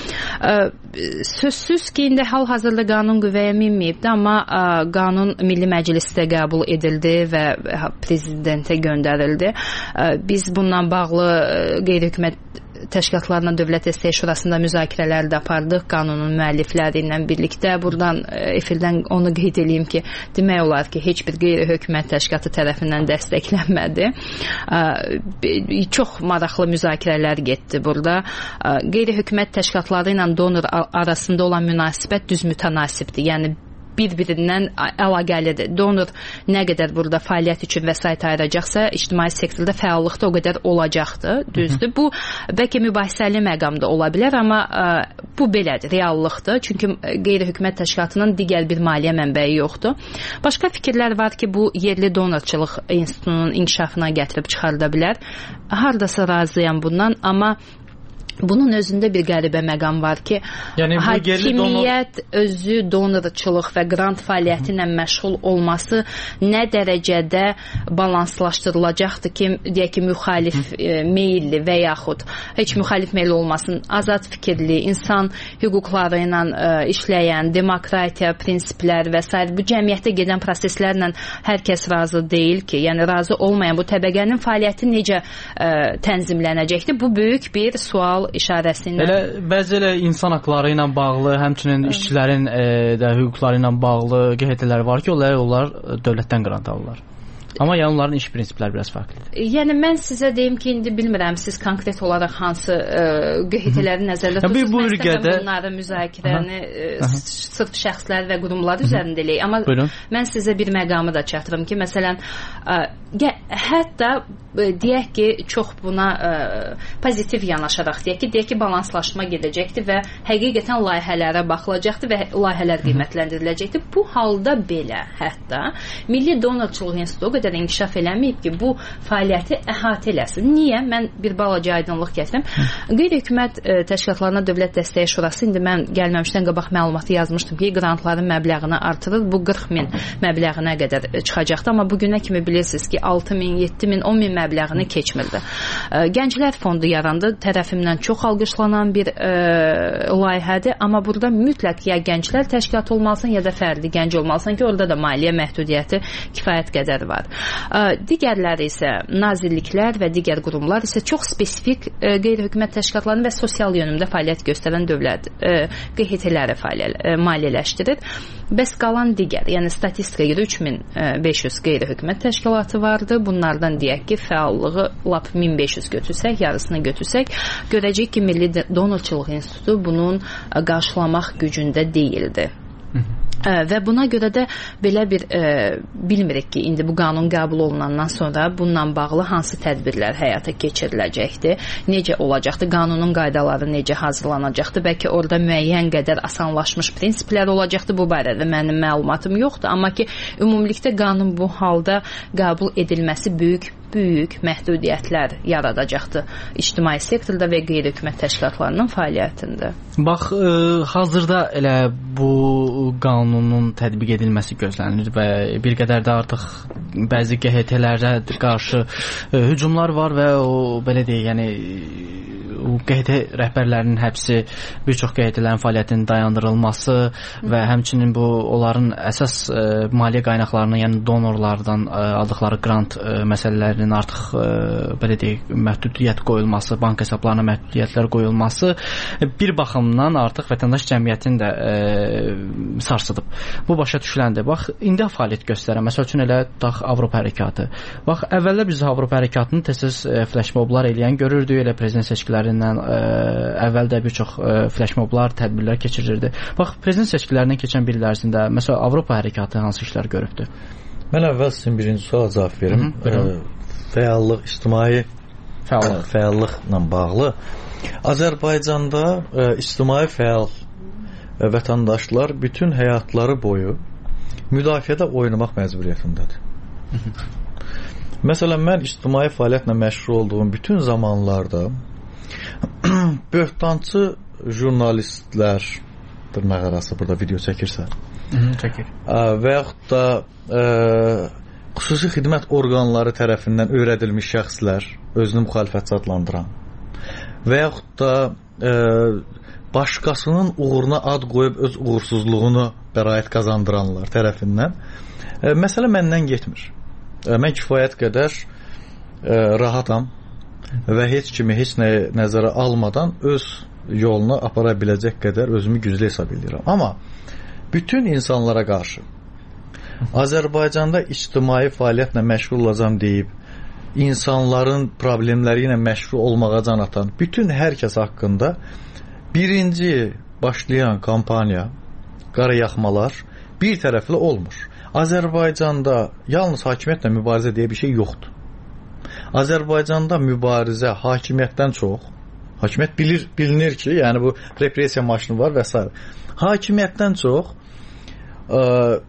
Sözsüz ki, indi hal-hazırda qanun qüvvəyə minməyibdir, amma qanun Milli Məclisdə qəbul edildi və prezidentə göndərildi. Biz bundan bağlı qeyri-hökumət təşkilatlarla Dövlət Dəstəyi Şurasında müzakirələr də apardıq qanunun müəllifləri ilə birlikdə. Buradan efirdən onu qeyd edeyim ki, demək olar ki, heç bir qeyri-hökumət təşkilatı tərəfindən dəstəklənmədi. Çox maraqlı müzakirələr getdi burada. Qeyri-hökumət təşkilatları ilə donor arasında olan münasibət düz mütənasibdir. Yəni bir-birindən əlaqəlidir. Donor nə qədər burada fəaliyyət üçün vəsait ayıracaqsa, ictimai sektorda fəallıq da o qədər olacaqdır, düzdür. Bu, bəlkə mübahisəli məqamda ola bilər, amma bu belədir, reallıqdır. Çünki qeyri-hökumət təşkilatının digər bir maliyyə mənbəyi yoxdur. Başqa fikirlər var ki, bu yerli donorçuluq institutunun inkişafına gətirib çıxarda bilər. Hardasa razıyam bundan, amma bunun özündə bir qəribə məqam var ki, yəni, hakimiyyət donor... özü donorçuluq və qrant fəaliyyəti ilə məşğul olması nə dərəcədə balanslaşdırılacaqdır ki, deyək ki, müxalif e, meyilli və yaxud heç müxalif meyilli olmasın, azad fikirli, insan hüquqları ilə e, işləyən, demokratiya, prinsiplər və s. bu cəmiyyətdə gedən proseslərlə hər kəs razı deyil ki, yəni razı olmayan bu təbəqənin fəaliyyəti necə e, tənzimlənəcəkdir? Bu böyük bir sual işarəsindən. Elə bəzi elə insan haqları ilə bağlı, həmçinin evet. işçilərin e, də hüquqları ilə bağlı Q H T-lər var ki, onlar, onlar dövlətdən qrant alırlar. Amma yəni onların iş prinsipləri biraz fərqlidir. Yəni mən sizə deyim ki, indi bilmirəm siz konkret olaraq hansı Q H T-ləri nəzərdə tutursunuz. Bu ülkədə bunların müzakirəni e, sırf şəxslər və qurumlar üzərində eləyək. Amma Buyurun. Mən sizə bir məqamı da çatdırım ki, məsələn, e, hətta e, deyək ki, çox buna e, pozitiv yanaşaraq deyək ki, deyək ki, balanslaşma gedəcəkdir və həqiqətən layihələrə baxılacaqdır və layihələr qiymətləndiriləcəkdir. Bu halda belə hətta Milli Donorçuluq İnstitutu qədər inkişaf eləməyib ki, bu fəaliyyəti əhatə eləsin. Niyə? Mən bir balaca aydınlıq gətirim. Qeyri-hökumət e, təşkilatlarına Dövlət Dəstəyi Şurası, indi mən gəlməmişdən qabaq məlumatı yazmışdım ki, qrantların məbləğini artırır. Bu qırx min məbləğinə qədər çıxacaqdı, amma bugünə kimi bilirsiniz ki, altı min, yeddi min, on min məbləğini keçmirdi. E, Gənclər Fondu yarandı, tərəfimdən çox alqışlanan bir e, layihədir, amma burada mütləq ya gənclər təşkilatı olmalısan, ya da fərdi gənc olmalısan ki, orada da maliyyə məhdudiyyəti kifayət qədər var. Digərləri isə nazirliklər və digər qurumlar isə çox spesifik qeyri-hökumət təşkilatlarının və sosial yönümdə fəaliyyət göstərən dövlət Q H T-ləri maliyyələşdirir. Bəs qalan digər, yəni statistika görə üç min beş yüz qeyri-hökumət təşkilatı vardı. Bunlardan deyək ki, fəallığı lap min beş yüz götürsək, yarısını götürsək, görəcək ki, Milli Donorçuluq İnstitutu bunun qarşılamaq gücündə deyildi. Və buna görə də belə bir e, bilmirik ki, indi bu qanun qəbul olunandan sonra bununla bağlı hansı tədbirlər həyata keçiriləcəkdir, necə olacaqdır, qanunun qaydaları necə hazırlanacaqdır, bəlkə orada müəyyən qədər asanlaşmış prinsiplər olacaqdır, bu barədə mənim məlumatım yoxdur, amma ki, ümumilikdə qanun bu halda qəbul edilməsi böyük böyük məhdudiyyətlər yaradacaqdır ictimai sektorda və qeyri-hökumət təşkilatlarının fəaliyyətində. Bax, e, hazırda elə bu qanunun tətbiq edilməsi gözlənilir və bir qədər də artıq bəzi Q H T-lərə qarşı e, hücumlar var və o, belə deyək, yəni Q H T rəhbərlərinin həbsi, bir çox Q H T-lərin fəaliyyətinin dayandırılması Hı. və həmçinin bu onların əsas e, maliyyə qaynaqlarının, yəni donorlardan e, aldıqları qrant e, məsələlərinin artıq e, belə deyək, məhdudiyyət qoyulması, bank hesablarına məhdudiyyətlər qoyulması bir baxımdan artıq vətəndaş cəmiyyətini də e, sarsıdıb. Bu başa düşüləndir. Bax, indi fəaliyyət göstərən, məsəl üçün elə tutaq Avropa hərəkatı. Bax, əvvəllər biz Avropa hərəkatını tez-tez e, flashmoblar eləyən görürdük, elə prezident seçkilərindən e, əvvəl də bir çox e, flashmoblar, tədbirlər keçirilirdi. Bax, prezident seçkilərindən keçən bir il ərzində məsəl Avropa hərəkatı hansı işlər görübdü? Mən əvvəl sizin birinci suala cavab verim. Hı -hı, fəallıq, ictimai fəallıq, fəallıqla bağlı Azərbaycanda ə, ictimai fəal ə, vətəndaşlar bütün həyatları boyu müdafiədə oynamaq məcburiyyətindədir. Məsələn, mən ictimai fəaliyyətlə məşğul olduğum bütün zamanlarda böhtançı jurnalistlər, dırnaq arası burada video çəkirsə, çəkir. Və yaxud da ə, xüsusi xidmət orqanları tərəfindən öyrədilmiş şəxslər, özünü müxalifətçi adlandıran və yaxud da ə, başqasının uğruna ad qoyub öz uğursuzluğunu bəraət qazandıranlar tərəfindən ə, məsələ məndən getmir. Ə, mən kifayət qədər ə, rahatam və heç kimi heç nəyə nəzərə almadan öz yoluna apara biləcək qədər özümü güclü hesab edirəm. Amma bütün insanlara qarşı Azərbaycanda ictimai fəaliyyətlə məşğul olacam deyib insanların problemləri ilə məşğul olmağa can atan bütün hər kəs haqqında birinci başlayan kampaniya, qara yaxmalar bir tərəfli olmur. Azərbaycanda yalnız hakimiyyətlə mübarizə deyə bir şey yoxdur. Azərbaycanda mübarizə hakimiyyətdən çox, hakimiyyət bilir, bilinir ki, yəni bu repressiya maşını var və s. Hakimiyyətdən çox ə,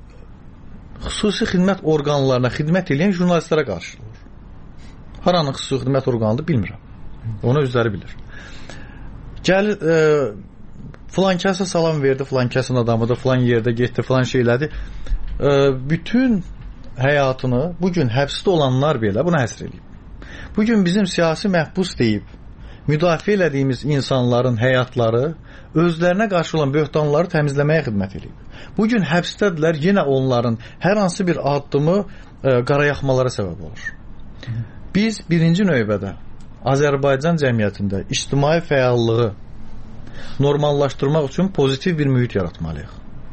xüsusi xidmət orqanlarına xidmət edən jurnalistlərə qarşılır. Haranın xüsusi xidmət orqanıdır bilmirəm. Onu özləri bilir. Gəlir, ə, filan kəsə salam verdi, filan kəsin adamıdır, filan yerdə getdi, filan şeylədi. Ə, bütün həyatını bugün həbsdə olanlar belə buna həsr edib. Bugün bizim siyasi məhbus deyib müdafiə elədiyimiz insanların həyatları özlərinə qarşı olan böhtanları təmizləməyə xidmət edib. Bugün həbsdədirlər, yenə onların hər hansı bir addımı ə, qarayaxmalara səbəb olur. Biz birinci növbədə Azərbaycan cəmiyyətində ictimai fəallığı normallaşdırmaq üçün pozitiv bir mühit yaratmalıyıq.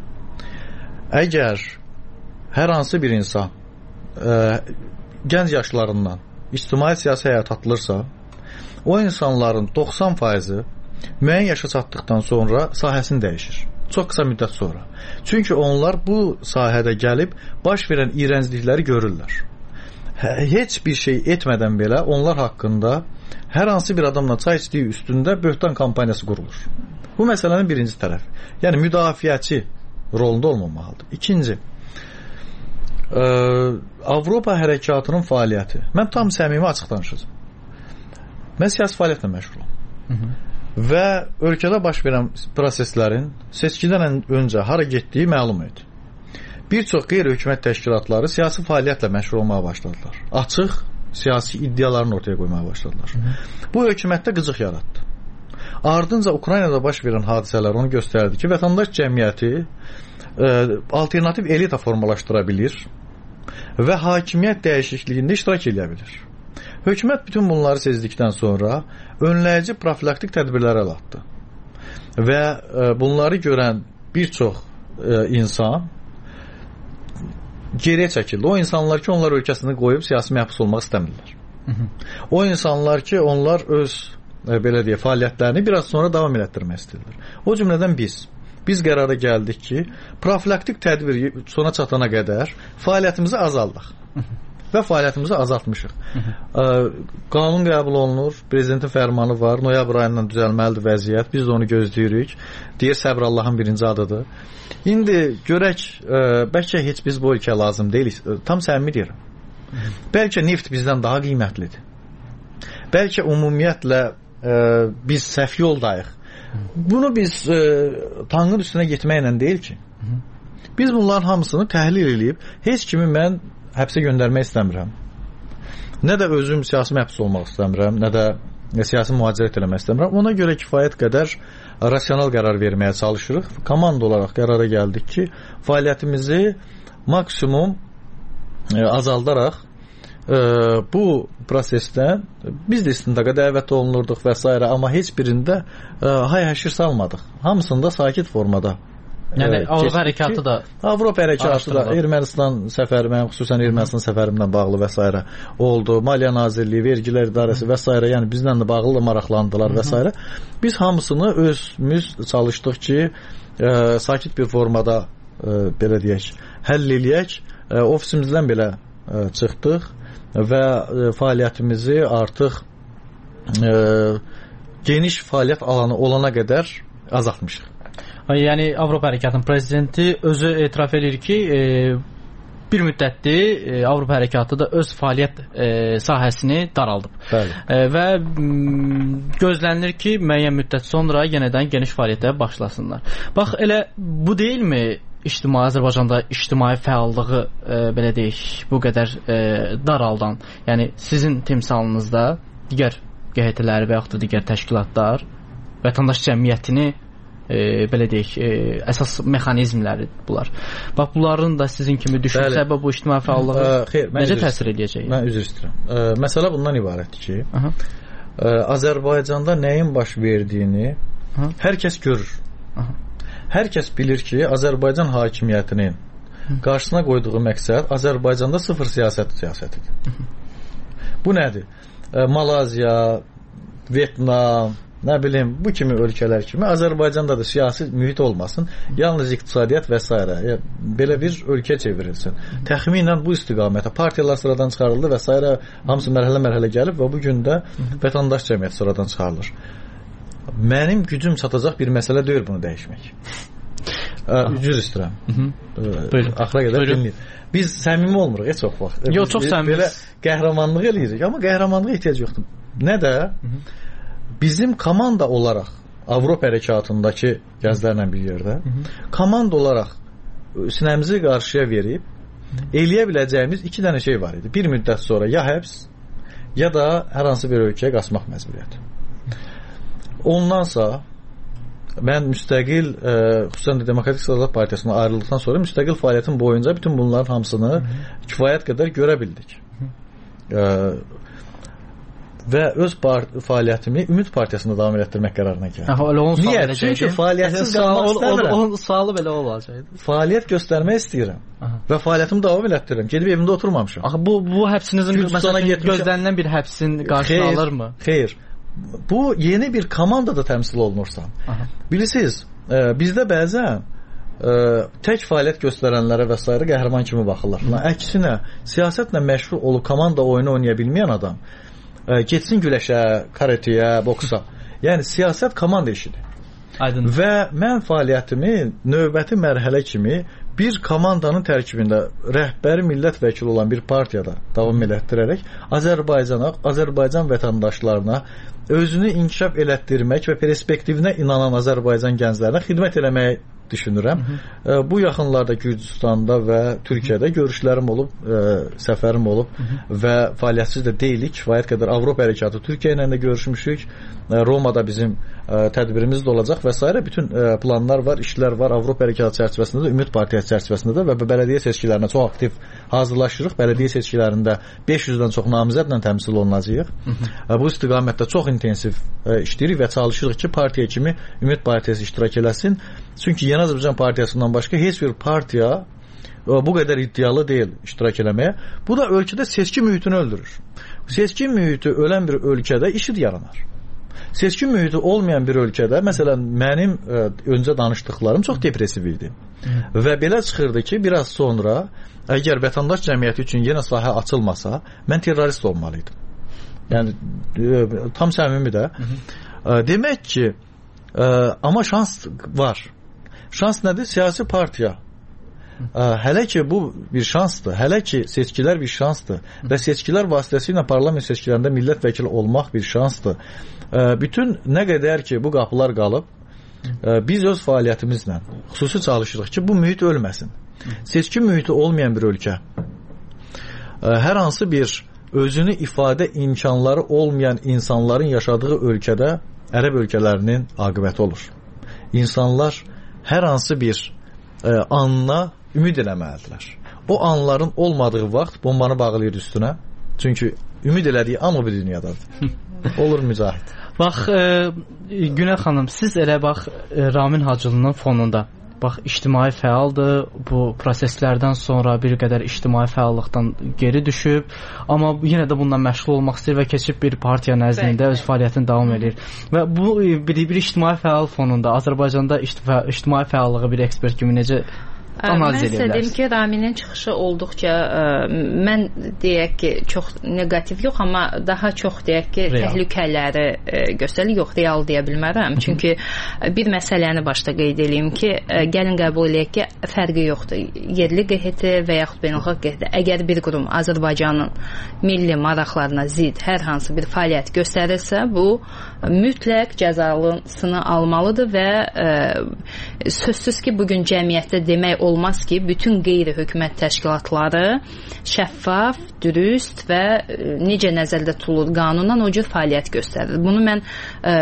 Əgər hər hansı bir insan ə, gənc yaşlarından ictimai siyasi həyata atılırsa, o insanların doxsan faizi müəyyən yaşa çatdıqdan sonra sahəsini dəyişir. Çox qısa müddət sonra. Çünki onlar bu sahədə gəlib baş verən iyrənclikləri görürlər. Heç bir şey etmədən belə onlar haqqında hər hansı bir adamla çay içdiyi üstündə böhtan kampaniyası qurulur. Bu məsələnin birinci tərəfi. Yəni müdafiəçi rolunda olmamalıdır. İkinci, ə, Avropa hərəkatının fəaliyyəti. Mən tam səmimi açıq danışacağım. Mən siyasi fəaliyyətlə məşğulam. Hı -hı. Və ölkədə baş verən proseslərin seçkidən öncə hara getdiyi məlum idi. Bir çox qeyri-hökumət təşkilatları siyasi fəaliyyətlə məşğul olmağa başladılar. Açıq siyasi iddialarını ortaya qoymaya başladılar. Hı -hı. Bu hökumətdə qıcıq yaratdı. Ardınca Ukraynada baş verən hadisələr onu göstərdi ki, vətəndaş cəmiyyəti e, alternativ elita formalaşdıra bilir və hakimiyyət dəyişikliyində iştirak edə bilir. Hökumət bütün bunları sezdikdən sonra önləyici profilaktik tədbirlərə əl atdı. Və e, bunları görən bir çox e, insan geriyə çəkildi. O insanlar ki, onlar ölkəsini qoyub siyasi məhbus olmaq istəmirlər. Hı -hı. O insanlar ki, onlar öz e, belə deyə fəaliyyətlərini biraz sonra davam elətdirmək istəyirlər. O cümlədən biz biz qərara gəldik ki, profilaktik tədbir sona çatana qədər fəaliyyətimizi azaldıq. Hı -hı. Və fəaliyyətimizi azaltmışıq. Hı -hı. Qanun qəbul olunur, prezidentin fərmanı var, noyabr ayından düzəlməlidir vəziyyət, biz də onu gözləyirik. Deyir, səbr Allahın birinci adıdır. İndi görək, ə, bəlkə heç biz bu ölkəyə lazım deyilik, tam səmimi deyirəm. Hı -hı. Bəlkə neft bizdən daha qiymətlidir. Bəlkə ümumiyyətlə ə, biz səhv yoldayıq. Hı -hı. Bunu biz ə, tanqın üstünə getməklə deyil ki. Hı -hı. Biz bunların hamısını təhlil edib, heç kimi mən həbsə göndərmək istəmirəm. Nə də özüm siyasi məhbus olmaq istəmirəm, nə də siyasi mühacirət eləmək istəmirəm. Ona görə kifayət qədər rasional qərar verməyə çalışırıq. Komanda olaraq qərara gəldik ki, fəaliyyətimizi maksimum e, azaldaraq e, bu prosesdən biz də istintaqa dəvət olunurduq və s. Amma heç birində e, hay-həşir salmadıq. Hamısında sakit formada. Yəni Avropa hərəkatı da Avropa hərəkatı da Ermənistan səfərimə, xüsusən Ermənistan səfərimlə bağlı və s. oldu. Maliyyə Nazirliyi, Vergilər İdarəsi və s. yəni bizlə də bağlı da maraqlandılar və s. Biz hamısını özümüz çalışdıq ki, e, sakit bir formada e, belə deyək, həll eləyək. E, ofisimizdən belə e, çıxdıq və e, fəaliyyətimizi artıq e, geniş fəaliyyət alanı olana qədər azaltmışıq. Yəni Avropa Hərəkatının prezidenti özü etiraf edir ki, e, bir müddətdir e, Avropa Hərəkatı da öz fəaliyyət e, sahəsini daraldıb. Bəli. E, və m, gözlənilir ki, müəyyən müddət sonra yenədən geniş fəaliyyətə başlasınlar. Bax, elə bu deyilmi ictimai Azərbaycanda ictimai fəallığı e, belə deyək, bu qədər e, daraldan? Yəni sizin timsalınızda digər Q H T-ləri və yaxud da digər təşkilatlar vətəndaş cəmiyyətini e, belə deyək, e, əsas mexanizmləri bunlar. Bax, bunların da sizin kimi düşünsə və bu ictimai fəallığı ə, xeyr, necə təsir edəcək? Mən üzr istəyirəm. Ə, məsələ bundan ibarətdir ki, Aha. ə, Azərbaycanda nəyin baş verdiyini Aha. hər kəs görür. Aha. Hər kəs bilir ki, Azərbaycan hakimiyyətinin Hı. qarşısına qoyduğu məqsəd Azərbaycanda sıfır siyasət siyasətidir. Hı. Bu nədir? Ə, Malaziya, Vietnam, nə bilim, bu kimi ölkələr kimi Azərbaycanda da siyasi mühit olmasın, yalnız iqtisadiyyat və s. Yəni, belə bir ölkə çevrilsin. Təxminən bu istiqamətə partiyalar sıradan çıxarıldı və s. hamısı mərhələ-mərhələ gəlib və bu gün də vətəndaş cəmiyyəti sıradan çıxarılır. Mənim gücüm çatacaq bir məsələ deyil bunu dəyişmək. Üzr istəyirəm. Axıra qədər dinləyin. Biz səmimi olmuruq, heç çox vaxt. Yox, çox səmimi. Belə qəhrəmanlıq eləyirik, amma qəhrəmanlığa ehtiyac yoxdur. Nə də bizim komanda olaraq Avropa hərəkatındakı gəzlərlə bir yerdə Hı -hı. komanda olaraq sinəmizi qarşıya verib eləyə biləcəyimiz iki dənə şey var idi. Bir müddət sonra ya həbs, ya da hər hansı bir ölkəyə qaçmaq məcburiyyəti. Ondansa mən müstəqil, e, xüsusən də Demokratik Siyasət Partiyasına ayrıldıqdan sonra müstəqil fəaliyyətim boyunca bütün bunların hamısını Hı -hı. kifayət qədər görə bildik. Hı -hı. E, və öz fəaliyyətimi Ümid Partiyasında davam etdirmək qərarına gəldim. Niyə? Çünki fəaliyyətsiz qalmaq istəmirəm. Onun sualı belə olacaqdı. Fəaliyyət göstərmək istəyirəm. Aha. Və fəaliyyətimi davam etdirirəm. Gedib evimdə oturmamışam. Axı bu bu həbsinizin gözlənilən bir həbsin qarşısını alırmı? Xeyr. Bu yeni bir komandada təmsil olunursan. Aha. Bilirsiniz, e, bizdə bəzən e, tək fəaliyyət göstərənlərə və s. qəhrəman kimi baxırlar. Əksinə, siyasətlə məşğul olub komanda oyunu oynaya bilməyən adam getsin güləşə, karatəyə, boksa. Yəni siyasət komanda işidir. Aydın. Və mən fəaliyyətimi növbəti mərhələ kimi bir komandanın tərkibində rəhbəri millət vəkili olan bir partiyada davam elətdirərək Azərbaycana, Azərbaycan vətəndaşlarına özünü inkişaf elətdirmək və perspektivinə inanan Azərbaycan gənclərinə xidmət eləməyi düşünürəm. Hı -hı. Bu yaxınlarda Gürcüstanda və Türkiyədə görüşlərim olub, ə, səfərim olub Hı -hı. və fəaliyyətsiz də deyilik. Kifayət qədər Avropa hərəkatı Türkiyə ilə də görüşmüşük. Romada bizim ə, tədbirimiz də olacaq və s. bütün ə, planlar var, işlər var Avropa hərəkatı çərçivəsində də, Ümid Partiyası çərçivəsində də və bələdiyyə seçkilərinə çox aktiv hazırlaşırıq. Bələdiyyə seçkilərində beş yüzdən çox namizədlə təmsil olunacağıq. Hı -hı. Bu istiqamətdə çox intensiv ə, işləyirik və çalışırıq ki, partiya kimi Ümid Partiyası iştirak eləsin. Çünki Yeni Azərbaycan Partiyasından başqa heç bir partiya bu qədər iddialı deyil iştirak eləməyə. Bu da ölkədə seçki mühitini öldürür. Seçki mühiti ölən bir ölkədə işid yaranar. Seçki mühiti olmayan bir ölkədə, məsələn, mənim ə, öncə danışdıqlarım çox depressiv idi. Hı. Və belə çıxırdı ki, biraz sonra əgər vətəndaş cəmiyyəti üçün yenə sahə açılmasa, mən terrorist olmalıydım. Yəni, ə, tam səmimi də. Hı -hı. Ə, demək ki, ə, amma şans var. Şans nədir? Siyasi partiya. Ə, hələ ki bu bir şansdır. Hələ ki seçkilər bir şansdır. Və seçkilər vasitəsilə parlament seçkilərində millət vəkili olmaq bir şansdır. Ə, bütün nə qədər ki bu qapılar qalıb, ə, biz öz fəaliyyətimizlə xüsusi çalışırıq ki bu mühit ölməsin. Seçki mühiti olmayan bir ölkə, ə, hər hansı bir özünü ifadə imkanları olmayan insanların yaşadığı ölkədə ərəb ölkələrinin aqibəti olur. İnsanlar hər hansı bir ə, anına ümid eləməlidirlər. O anların olmadığı vaxt bombanı bağlayır üstünə. Çünki ümid elədiyi an o bir dünyadadır. Olur mücahid. Bax, e, Günel xanım, siz elə bax e, Ramin Hacılının fonunda bax ictimai fəaldır. Bu proseslərdən sonra bir qədər ictimai fəallıqdan geri düşüb, amma yenə də bundan məşğul olmaq istəyir və keçib bir partiya nəzdində öz fəaliyyətini davam edir. Və bu bir, bir ictimai fəal fonunda Azərbaycanda ictimai fəallığı bir ekspert kimi necə analiz edə bilərsiniz? Mən dedim ki, Raminin çıxışı olduqca ə, mən deyək ki, çox negativ yox, amma daha çox deyək ki, real təhlükələri ə, göstərir. Yox, real deyə bilmərəm. Çünki bir məsələni başda qeyd edeyim ki, ə, gəlin qəbul eləyək ki, fərqi yoxdur. Yerli Q H T və yaxud beynəlxalq Q H T əgər bir qurum Azərbaycanın milli maraqlarına zid hər hansı bir fəaliyyət göstərirsə, bu mütləq cəzasını almalıdır və ə, sözsüz ki, bugün cəmiyyətdə demək olmaz ki, bütün qeyri-hökumət təşkilatları şəffaf, dürüst və necə nəzərdə tutulur qanundan o cür fəaliyyət göstərir. Bunu mən ə,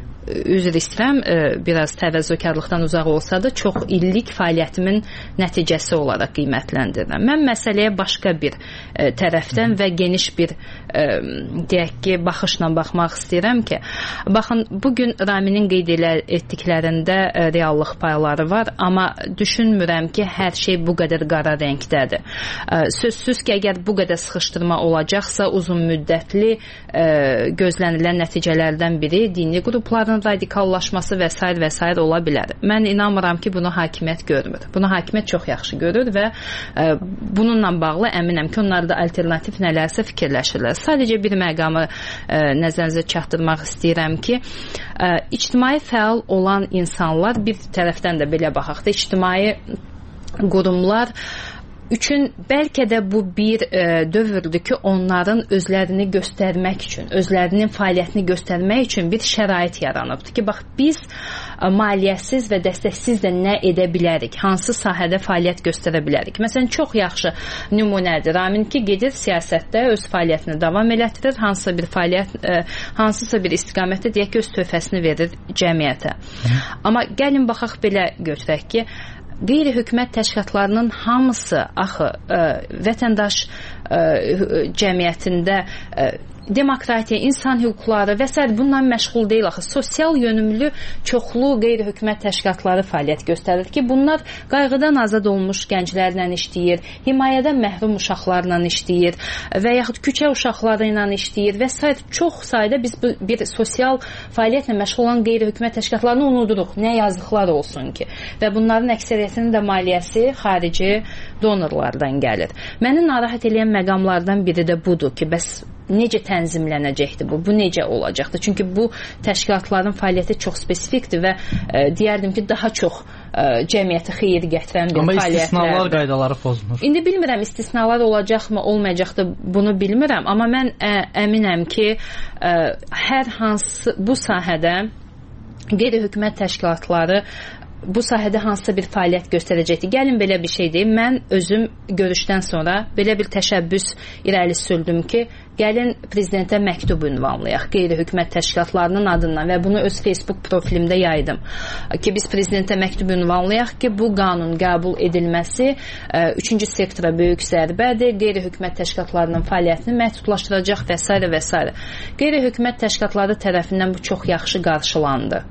üzr istəyirəm, biraz təvəzzökarlıqdan uzaq olsa da çox illik fəaliyyətimin nəticəsi olaraq qiymətləndirirəm. Mən məsələyə başqa bir ə, tərəfdən və geniş bir ə, deyək ki, baxışla baxmaq istəyirəm ki, baxın, bugün Raminin qeyd etdiklərində ə, reallıq payları var, amma düşünmürəm ki, hər şey bu qədər qara rəngdədir. Ə, sözsüz ki, əgər bu qədər sıxışdırma olacaqsa, uzun müddətli ə, gözlənilən nəticələrdən biri dini qrupların radikallaşması və s. və s. ola bilər. Mən inanmıram ki, bunu hakimiyyət görmür. Bunu hakimiyyət çox yaxşı görür və ə, bununla bağlı əminəm ki, onlar da alternativ nələrsə fikirləşirlər. Sadəcə bir məqamı ə, nəzərinizə çatdırmaq istəyirəm ki, ə, ictimai fəal olan insanlar bir tərəfdən də belə baxaq da, ictimai qurumlar üçün bəlkə də bu bir e, dövrdür ki, onların özlərini göstərmək üçün, özlərinin fəaliyyətini göstərmək üçün bir şərait yaranıbdır ki, bax, biz e, maliyyəsiz və dəstəksiz də nə edə bilərik, hansı sahədə fəaliyyət göstərə bilərik. Məsələn, çox yaxşı nümunədir. Ramin ki, gedir siyasətdə öz fəaliyyətini davam elətdirir, hansısa bir fəaliyyət, e, hansısa bir istiqamətdə deyək ki, öz töhfəsini verir cəmiyyətə. Amma gəlin baxaq belə götürək ki, qeyri-hökumət təşkilatlarının hamısı axı ə, vətəndaş ə, cəmiyyətində ə, demokratiya, insan hüquqları və s. bundan məşğul deyil axı. Sosial yönümlü çoxlu qeyri-hökumət təşkilatları fəaliyyət göstərir ki, bunlar qayğıdan azad olmuş gənclərlə işləyir, himayədən məhrum uşaqlarla işləyir və yaxud küçə uşaqları ilə işləyir və s. Çox sayda biz bu, bir sosial fəaliyyətlə məşğul olan qeyri-hökumət təşkilatlarını unuduruq. Nə yazıqlar olsun ki. Və bunların əksəriyyətinin də maliyyəsi xarici donorlardan gəlir. Məni narahat edən məqamlardan biri də budur ki, bəs necə tənzimlənəcəkdir bu? Bu necə olacaqdır? Çünki bu təşkilatların fəaliyyəti çox spesifikdir və e, deyərdim ki, daha çox e, cəmiyyətə xeyir gətirən bir fəaliyyətlərdir. Amma istisnalar qaydaları pozulur. İndi bilmirəm, istisnalar olacaqmı, olmayacaqdır, bunu bilmirəm. Amma mən ə, əminəm ki, ə, hər hansı bu sahədə qeyri-hökumət təşkilatları bu sahədə hansısa bir fəaliyyət göstərəcəkdir. Gəlin belə bir şey deyim. Mən özüm görüşdən sonra belə bir təşəbbüs irəli sürdüm ki, gəlin prezidentə məktub ünvanlayaq qeyri-hökumət təşkilatlarının adından və bunu öz Facebook profilimdə yaydım. Ki biz prezidentə məktub ünvanlayaq ki, bu qanun qəbul edilməsi ə, üçüncü sektora böyük zərbədir, qeyri-hökumət təşkilatlarının fəaliyyətini məhdudlaşdıracaq və s. və s. Qeyri-hökumət təşkilatları tərəfindən bu çox yaxşı qarşılandı.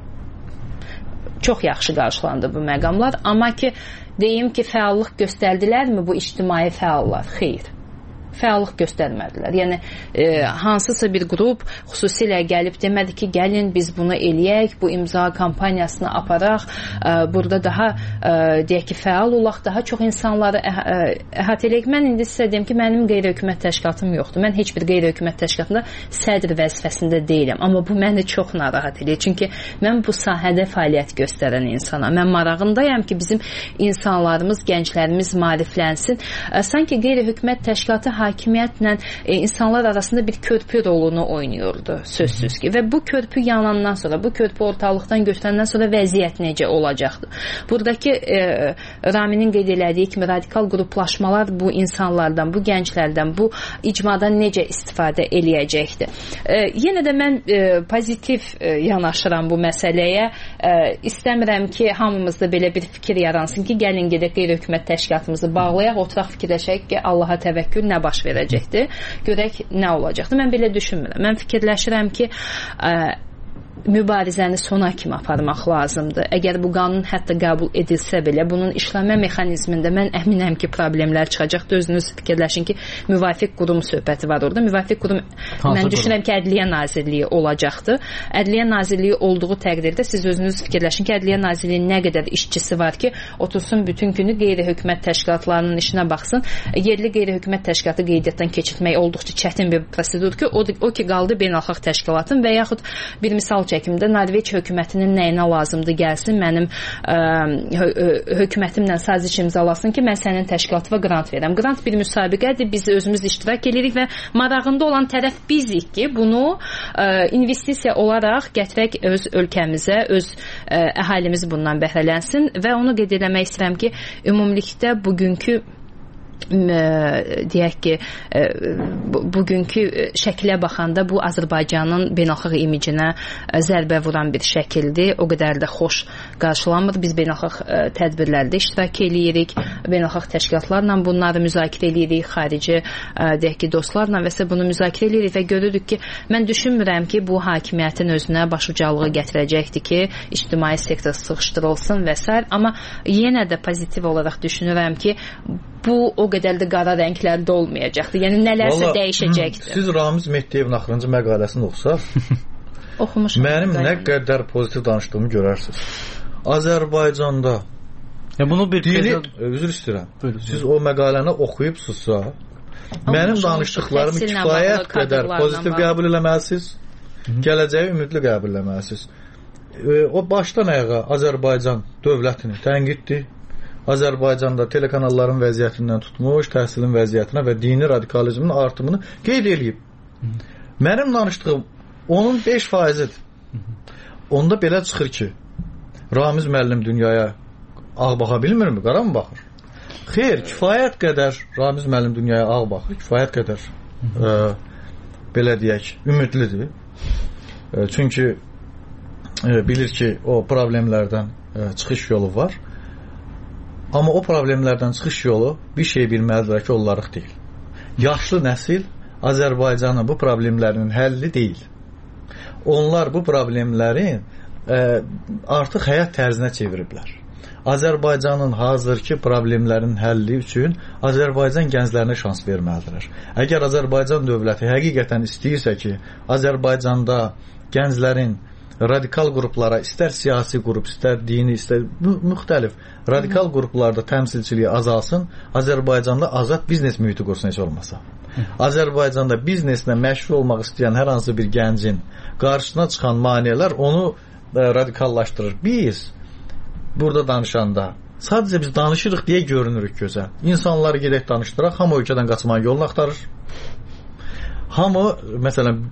Çox yaxşı qarşılandı bu məqamlar, amma ki, deyim ki, fəallıq göstərdilərmi bu ictimai fəallar? Xeyr. Fəallıq göstərmədilər. Yəni, e, hansısa bir qrup xüsusilə gəlib demədi ki, gəlin biz bunu eləyək, bu imza kampaniyasını aparaq, e, burada daha e, deyək ki, fəal olaq, daha çox insanları əh əhatə eləyək. Mən indi sizə deyim ki, mənim qeyri-hökumət təşkilatım yoxdur. Mən heç bir qeyri-hökumət təşkilatında sədr vəzifəsində deyiləm. Amma bu məni çox narahat edir. Çünki mən bu sahədə fəaliyyət göstərən insanam. Mən marağındayam ki, bizim insanlarımız, gənclərimiz maariflənsin. E, sanki qeyri-hökumət təşkilatı hakimiyyətlə e, insanlar arasında bir körpü rolunu oynuyordu sözsüz ki. Və bu körpü yanandan sonra, bu körpü ortalıqdan götürəndən sonra vəziyyət necə olacaqdı? Buradakı e, Raminin qeyd elədiyi kimi radikal qruplaşmalar bu insanlardan, bu gənclərdən, bu icmadan necə istifadə eləyəcəkdi? E, yenə də mən e, pozitiv e, yanaşıram bu məsələyə. E, istəmirəm ki, hamımızda belə bir fikir yaransın ki, gəlin gedək qeyri-hökumət təşkilatımızı bağlayaq, oturaq fikirləşək ki, Allaha təvəkkül nə baş verəcəkdir, görək nə olacaqdır. Mən belə düşünmürəm. Mən fikirləşirəm ki, ə, mübarizəni sona kimi aparmaq lazımdır. Əgər bu qanun hətta qəbul edilsə belə, bunun işləmə mexanizmində mən əminəm ki, problemlər çıxacaqdır. Özünüz fikirləşin ki, müvafiq qurum söhbəti var orada. Müvafiq qurum, Hansı mən düşünürəm ki, Ədliyyə Nazirliyi olacaqdır. Ədliyyə Nazirliyi olduğu təqdirdə siz özünüz fikirləşin ki, Ədliyyə Nazirliyi nə qədər işçisi var ki, otursun bütün günü qeyri-hökumət təşkilatlarının işinə baxsın. Yerli qeyri-hökumət təşkilatı qeydiyyatdan keçirtmək olduqca çətin bir prosedur ki, o, o ki qaldı beynəlxalq təşkilatın və yaxud bir misal çəkimdə Norveç hökumətinin nəyinə lazımdır gəlsin, mənim ə, hö hökumətimlə saziş imzalasın ki, mən sənin təşkilatıva qrant verəm. Qrant bir müsabiqədir, biz özümüz iştirak edirik və marağında olan tərəf bizik ki, bunu ə, investisiya olaraq gətirək öz ölkəmizə, öz ə, əhalimiz bundan bəhrələnsin və onu qeyd etmək istəyirəm ki, ümumilikdə bugünkü deyək ki, bugünkü şəklə baxanda bu Azərbaycanın beynəlxalq imicinə zərbə vuran bir şəkildir. O qədər də xoş qarşılanmır. Biz beynəlxalq tədbirlərdə iştirak edirik, beynəlxalq təşkilatlarla bunları müzakirə edirik, xarici deyək ki, dostlarla və s. bunu müzakirə edirik və görürük ki, mən düşünmürəm ki, bu hakimiyyətin özünə başucalığı gətirəcəkdir ki, ictimai sektor sıxışdırılsın və s. Amma yenə də pozitiv olaraq düşünürəm ki, bu o qədər də qara rənglərdə olmayacaqdır. Yəni nələrsə Vallahi, dəyişəcəkdir. Siz Ramiz Mehdiyevin axırıncı məqaləsini oxusaq, oxumuşam. Mənim nə qədər pozitiv danışdığımı görərsiniz. Azərbaycanda ya bunu bir dini, üzr istəyirəm. Buyurun. Siz o məqaləni oxuyubsuzsa, mənim danışdıqlarımı kifayət qədər pozitiv qəbul eləməlisiniz, gələcəyi ümidli qəbul eləməlisiniz. O başdan ayağa Azərbaycan dövlətini tənqiddir. Azərbaycanda telekanalların vəziyyətindən tutmuş, təhsilin vəziyyətinə və dini radikalizmin artımını qeyd edib. Mənim danışdığım onun beş faizidir. Onda belə çıxır ki, Ramiz müəllim dünyaya ağ baxa bilmirmi, qara mı baxır? Xeyr, kifayət qədər Ramiz müəllim dünyaya ağ baxır, kifayət qədər ə, belə deyək, ümidlidir. Ə, çünki ə, bilir ki, o problemlərdən ə, çıxış yolu var. Amma o problemlərdən çıxış yolu bir şey bilməlidir ki, onlarıq deyil. Yaşlı nəsil Azərbaycanın bu problemlərinin həlli deyil. Onlar bu problemlərin ə, artıq həyat tərzinə çeviriblər. Azərbaycanın hazırki problemlərin həlli üçün Azərbaycan gənclərinə şans verməlidirlər. Əgər Azərbaycan dövləti həqiqətən istəyirsə ki, Azərbaycanda gənclərin radikal qruplara, istər siyasi qrup, istər dini, istər müxtəlif radikal qruplarda təmsilçiliyi azalsın, Azərbaycanda azad biznes mühiti qursun heç olmasa. Azərbaycanda bizneslə məşğul olmaq istəyən hər hansı bir gəncin qarşısına çıxan maneələr onu radikallaşdırır. Biz burada danışanda sadəcə biz danışırıq deyə görünürük gözə. İnsanları gedək danışdıraq, hamı ölkədən qaçmanın yolunu axtarır. Hamı, məsələn,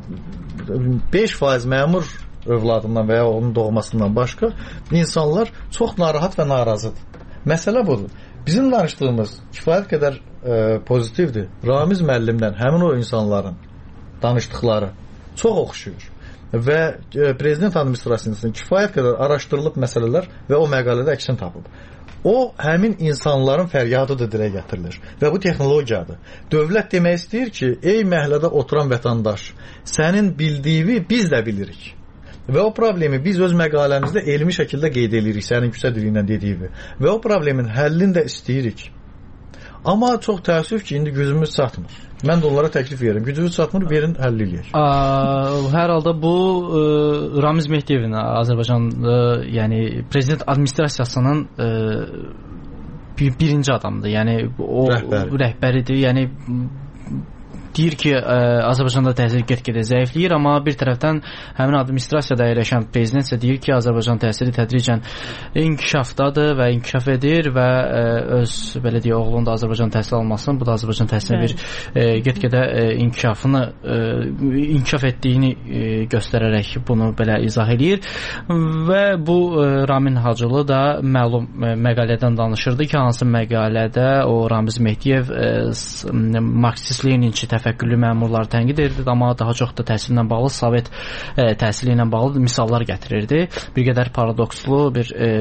beş faiz məmur övladından və ya onun doğmasından başqa insanlar çox narahat və narazıdır. Məsələ budur. Bizim danışdığımız kifayət qədər e, pozitivdir. Ramiz müəllimdən həmin o insanların danışdıqları çox oxşuyur. Və e, prezident administrasiyasının kifayət qədər araşdırılıb məsələlər və o məqalədə əksini tapıb. O, həmin insanların fəryadıdır dilə gətirilir. Və bu texnologiyadır. Dövlət demək istəyir ki, ey məhəllədə oturan vətəndaş, sənin bildiyini biz də bilirik. Və o problemi biz öz məqaləmizdə elmi şəkildə qeyd edirik, sənin küçə dilindən dediyini. Və o problemin həllini də istəyirik. Amma çox təəssüf ki, indi gücümüz çatmır. Mən də onlara təklif verim. Gücümüz çatmır, verin, həll eləyək. Hər halda bu ə, Ramiz Mehdiyevin Azərbaycan ə, yəni prezident administrasiyasının ə, bir, birinci adamdır. Yəni o Rəhbəri. rəhbəridir. Yəni deyir ki, ə, Azərbaycanda təhsil get-gedə zəifləyir, amma bir tərəfdən həmin administrasiyada əyləşən prezident isə deyir ki, Azərbaycan təhsili tədricən inkişafdadır və inkişaf edir və ə, öz belə deyə oğlunun da Azərbaycan təhsil almasın, bu da Azərbaycan təhsilinin bir ə, get-gedə ə, inkişafını ə, inkişaf etdiyini ə, göstərərək bunu belə izah edir və bu ə, Ramin Hacılı da məlum ə, məqalədən danışırdı ki, hansı məqalədə o Ramiz Mehdiyev ə, Marksist-Leninçi təfəkkürlü məmurları tənqid edirdi, amma daha çox da təhsillə bağlı, Sovet e, təhsili ilə bağlı misallar gətirirdi. Bir qədər paradokslu bir e,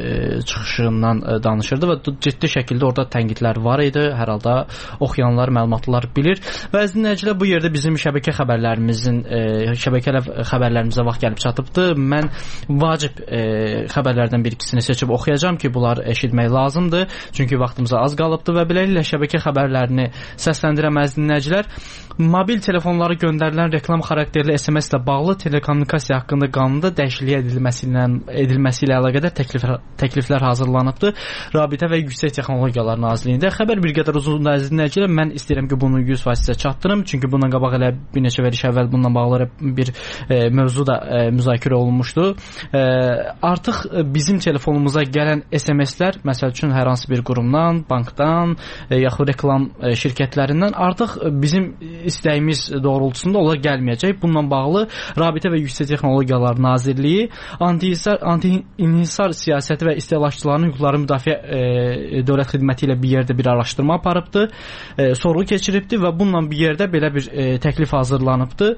çıxışından e, danışırdı və ciddi şəkildə orada tənqidlər var idi. Hər halda oxuyanlar, məlumatlar bilir. Və əziz dinləyicilər, bu yerdə bizim şəbəkə xəbərlərimizin e, şəbəkə xəbərlərimizə vaxt gəlib çatıbdı. Mən vacib e, xəbərlərdən bir ikisini seçib oxuyacağam ki, bunlar eşitmək lazımdır. Çünki vaxtımız az qalıbdı və beləliklə şəbəkə xəbərlərini səsləndirəm əziz dinləyicilər. Mobil telefonlara göndərilən reklam xarakterli S M S ilə bağlı telekommunikasiya haqqında qanunda dəyişiklik edilməsi ilə edilməsi ilə əlaqədar təkliflər, təkliflər hazırlanıbdı. Rabitə və Yüksək Texnologiyalar Nazirliyində. Xəbər bir qədər uzundur əziz dinləyicilər. Mən istəyirəm ki, bunu yüz faiz sizə çatdırım. Çünki bundan qabaq elə bir neçə veriş əvvəl bununla bağlı bir e, mövzu da e, müzakirə olunmuşdu. E, artıq bizim telefonumuza gələn S M S-lər, məsəl üçün hər hansı bir qurumdan, bankdan, e, yaxud reklam e, şirkətlərindən artıq bizim istəyimiz doğrultusunda onlar gəlməyəcək. Bununla bağlı Rabitə və Yüksək Texnologiyalar Nazirliyi anti-inhisar, anti-inhisar siyasəti və istehlakçıların hüquqları müdafiə e, dövlət xidməti ilə bir yerdə bir araşdırma aparıbdı, e, sorğu keçiribdi və bununla bir yerdə belə bir e, təklif hazırlanıbdı.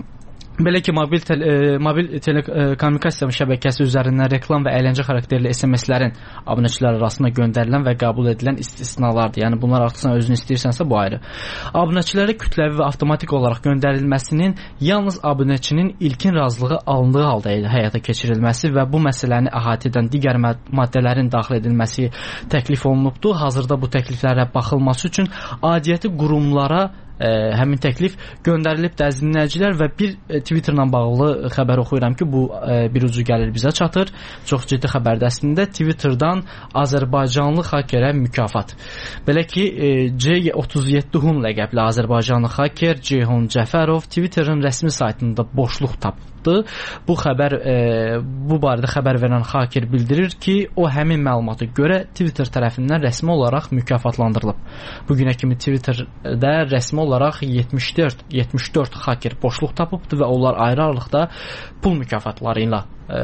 Belə ki, mobil, tele, e, mobil telekommunikasiya şəbəkəsi üzərindən reklam və əyləncə xarakterli S M S-lərin abunəçilər arasında göndərilən və qəbul edilən istisnalardır. Yəni bunlar artıq sən özün istəyirsənsə bu ayrı. Abunəçilərə kütləvi və avtomatik olaraq göndərilməsinin yalnız abunəçinin ilkin razılığı alındığı halda həyata keçirilməsi və bu məsələni əhatə edən digər maddələrin daxil edilməsi təklif olunubdur. Hazırda bu təkliflərə baxılması üçün aidiyyəti qurumlara Ə, həmin təklif göndərilib əziz dinləyicilər və bir e, Twitterla bağlı xəbər oxuyuram ki, bu e, bir ucu gəlir bizə çatır. Çox ciddi xəbərdir əslində. Twitterdan Azərbaycanlı hakerə mükafat. Belə ki, e, C otuz yeddi Hun ləqəbli Azərbaycanlı haker Ceyhun Cəfərov Twitterin rəsmi saytında boşluq tapdı. Bu xəbər e, bu barədə xəbər verən haker bildirir ki, o həmin məlumata görə Twitter tərəfindən rəsmi olaraq mükafatlandırılıb. Bu günə kimi Twitterdə rəsmi olaraq yetmiş dörd yetmiş dörd haker boşluq tapıbdı və onlar ayrı aralıqda pul mükafatları ilə e,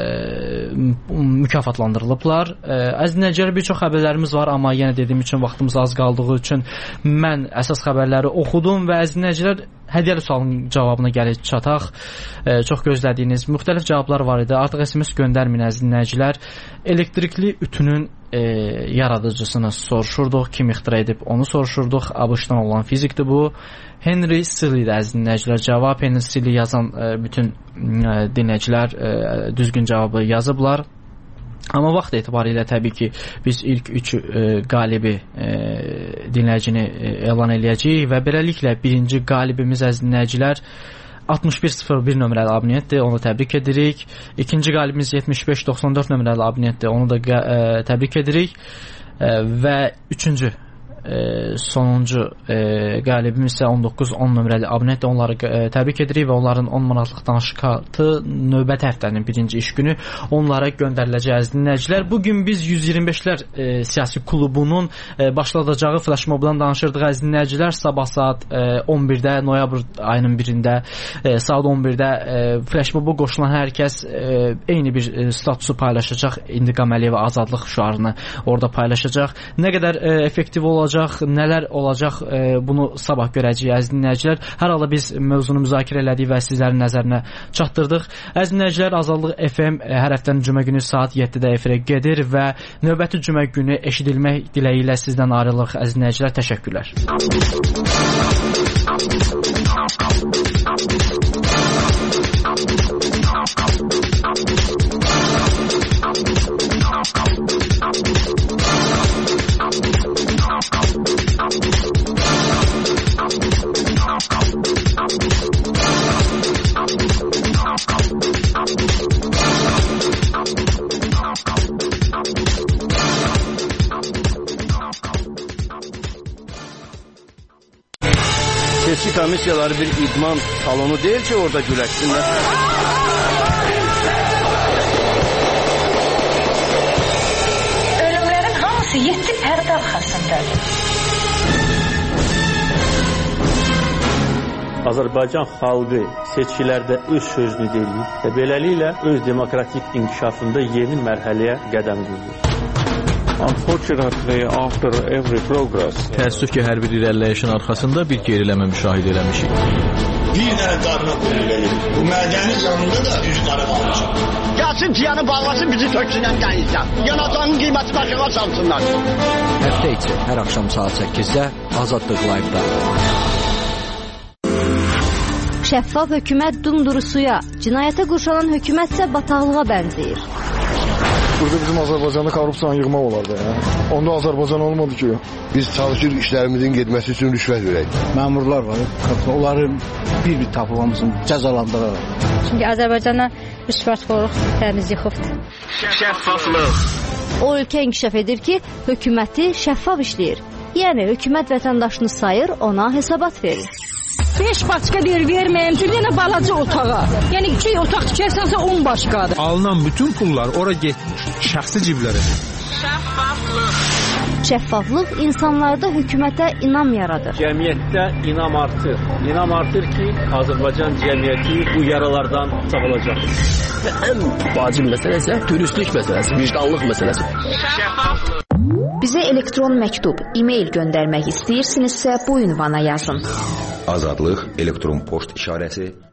mükafatlandırılıblar. E, əziz dinləyicilər, bir çox xəbərlərimiz var, amma yenə dediyim üçün vaxtımız az qaldığı üçün mən əsas xəbərləri oxudum və əziz dinləyicilər, hədiyyəli sualın cavabına gəlib çataq. E, çox gözlədiyiniz müxtəlif cavablar var idi. Artıq S M S göndərməyin əziz dinləyicilər. Elektrikli ütünün e, yaradıcısını soruşurduq, kim ixtira edib onu soruşurduq. ABŞ-dan olan fizikdir bu. Henry Seeley-dir əziz dinləyicilər. Cavab Henry Seeley yazan e, bütün e, dinləyicilər e, düzgün cavabı yazıblar. Amma vaxt etibarilə təbii ki, biz ilk üç e, qalibi e, dinləyicini e, elan eləyəcəyik və beləliklə birinci qalibimiz əziz dinləyicilər altmış bir sıfır bir nömrəli abunentdir, onu təbrik edirik. İkinci qalibimiz yetmiş beş doxsan dörd nömrəli abunentdir, onu da e, təbrik edirik. E, və üçüncü E, sonuncu e, qalibimiz isə on doqquz on nömrəli abunentdir. Onları e, təbrik edirik və onların on manatlıq danışıq kartı növbəti həftənin birinci iş günü onlara göndəriləcək əziz dinləyicilər. Bugün biz yüz iyirmi beşlər e, siyasi klubunun e, başladacağı flash mobdan danışırdıq əziz dinləyicilər. Sabah saat e, on birdə, noyabr ayının birində e, saat on birdə e, flash moba qoşulan hər kəs e, eyni bir e, statusu paylaşacaq. İntiqam Əliyev azadlıq şüarını orada paylaşacaq. Nə qədər e, effektiv olacaq, nələr olacaq, e, bunu sabah görəcəyik əziz dinləyicilər. Hər halda biz mövzunu müzakirə elədik və sizlərin nəzərinə çatdırdıq. Əziz dinləyicilər, Azadlıq F M e, hər həftənin cümə günü saat yeddidə efirə gedir və növbəti cümə günü eşidilmək diləyi ilə sizdən ayrılırıq əziz dinləyicilər. Təşəkkürlər. Seçki komissiyaları bir idman salonu deyil ki, orada güləşsinlər. Ölümlərin hamısı yeddi pərdə arxasındadır. Azərbaycan xalqı seçkilərdə öz sözünü deyir və beləliklə öz demokratik inkişafında yeni mərhələyə qədəm qoyur. Unfortunately, after every progress, təəssüf ki, hər bir irəliləyişin arxasında bir geriləmə müşahidə eləmişik. Bir dənə qarına qoyulur. Bu mədənin yanında da üç qara qalmışam. Gəlsin ciyanı bağlasın, bizi töksünən dənizdən. Yanacağın qiyməti başına salsınlar. Həftə içi hər axşam saat səkkizdə Azadlıq Live-da. Şəffaf hökumət dumduru suya, cinayətə qurşanan hökumət isə bataqlığa bənzəyir. Burada bizim Azərbaycanda korrupsiyanı yığmaq olardı. Ya. Onda Azərbaycan olmadı ki. Biz çalışırıq işlərimizin getməsi üçün rüşvət verək. Məmurlar var, onların bir-bir tapılmasını cəzalandıraraq. Çünki Azərbaycana rüşvətxorluq təmiz yıxıbdır. Şəffaflıq. O ölkə inkişaf edir ki, hökuməti şəffaf işləyir. Yəni, hökumət vətəndaşını sayır, ona hesabat verir. beş başqa deyir, verməyəm, bir dənə balaca otağa. Yəni, iki otaq tikərsənsə on başqadır. Alınan bütün pullar ora getmiş, şəxsi ciblərə. Şəffaflıq. Şəffaflıq insanlarda hökumətə inam yaradır. Cəmiyyətdə inam artır. İnam artır ki, Azərbaycan cəmiyyəti bu yaralardan sağalacaq. Və ən vacib məsələ isə dürüstlük məsələsi, vicdanlıq məsələsi. Şəffaflıq. Bizə elektron məktub, e-mail göndərmək istəyirsinizsə bu ünvana yazın. Azadlıq elektron poçt işarəsi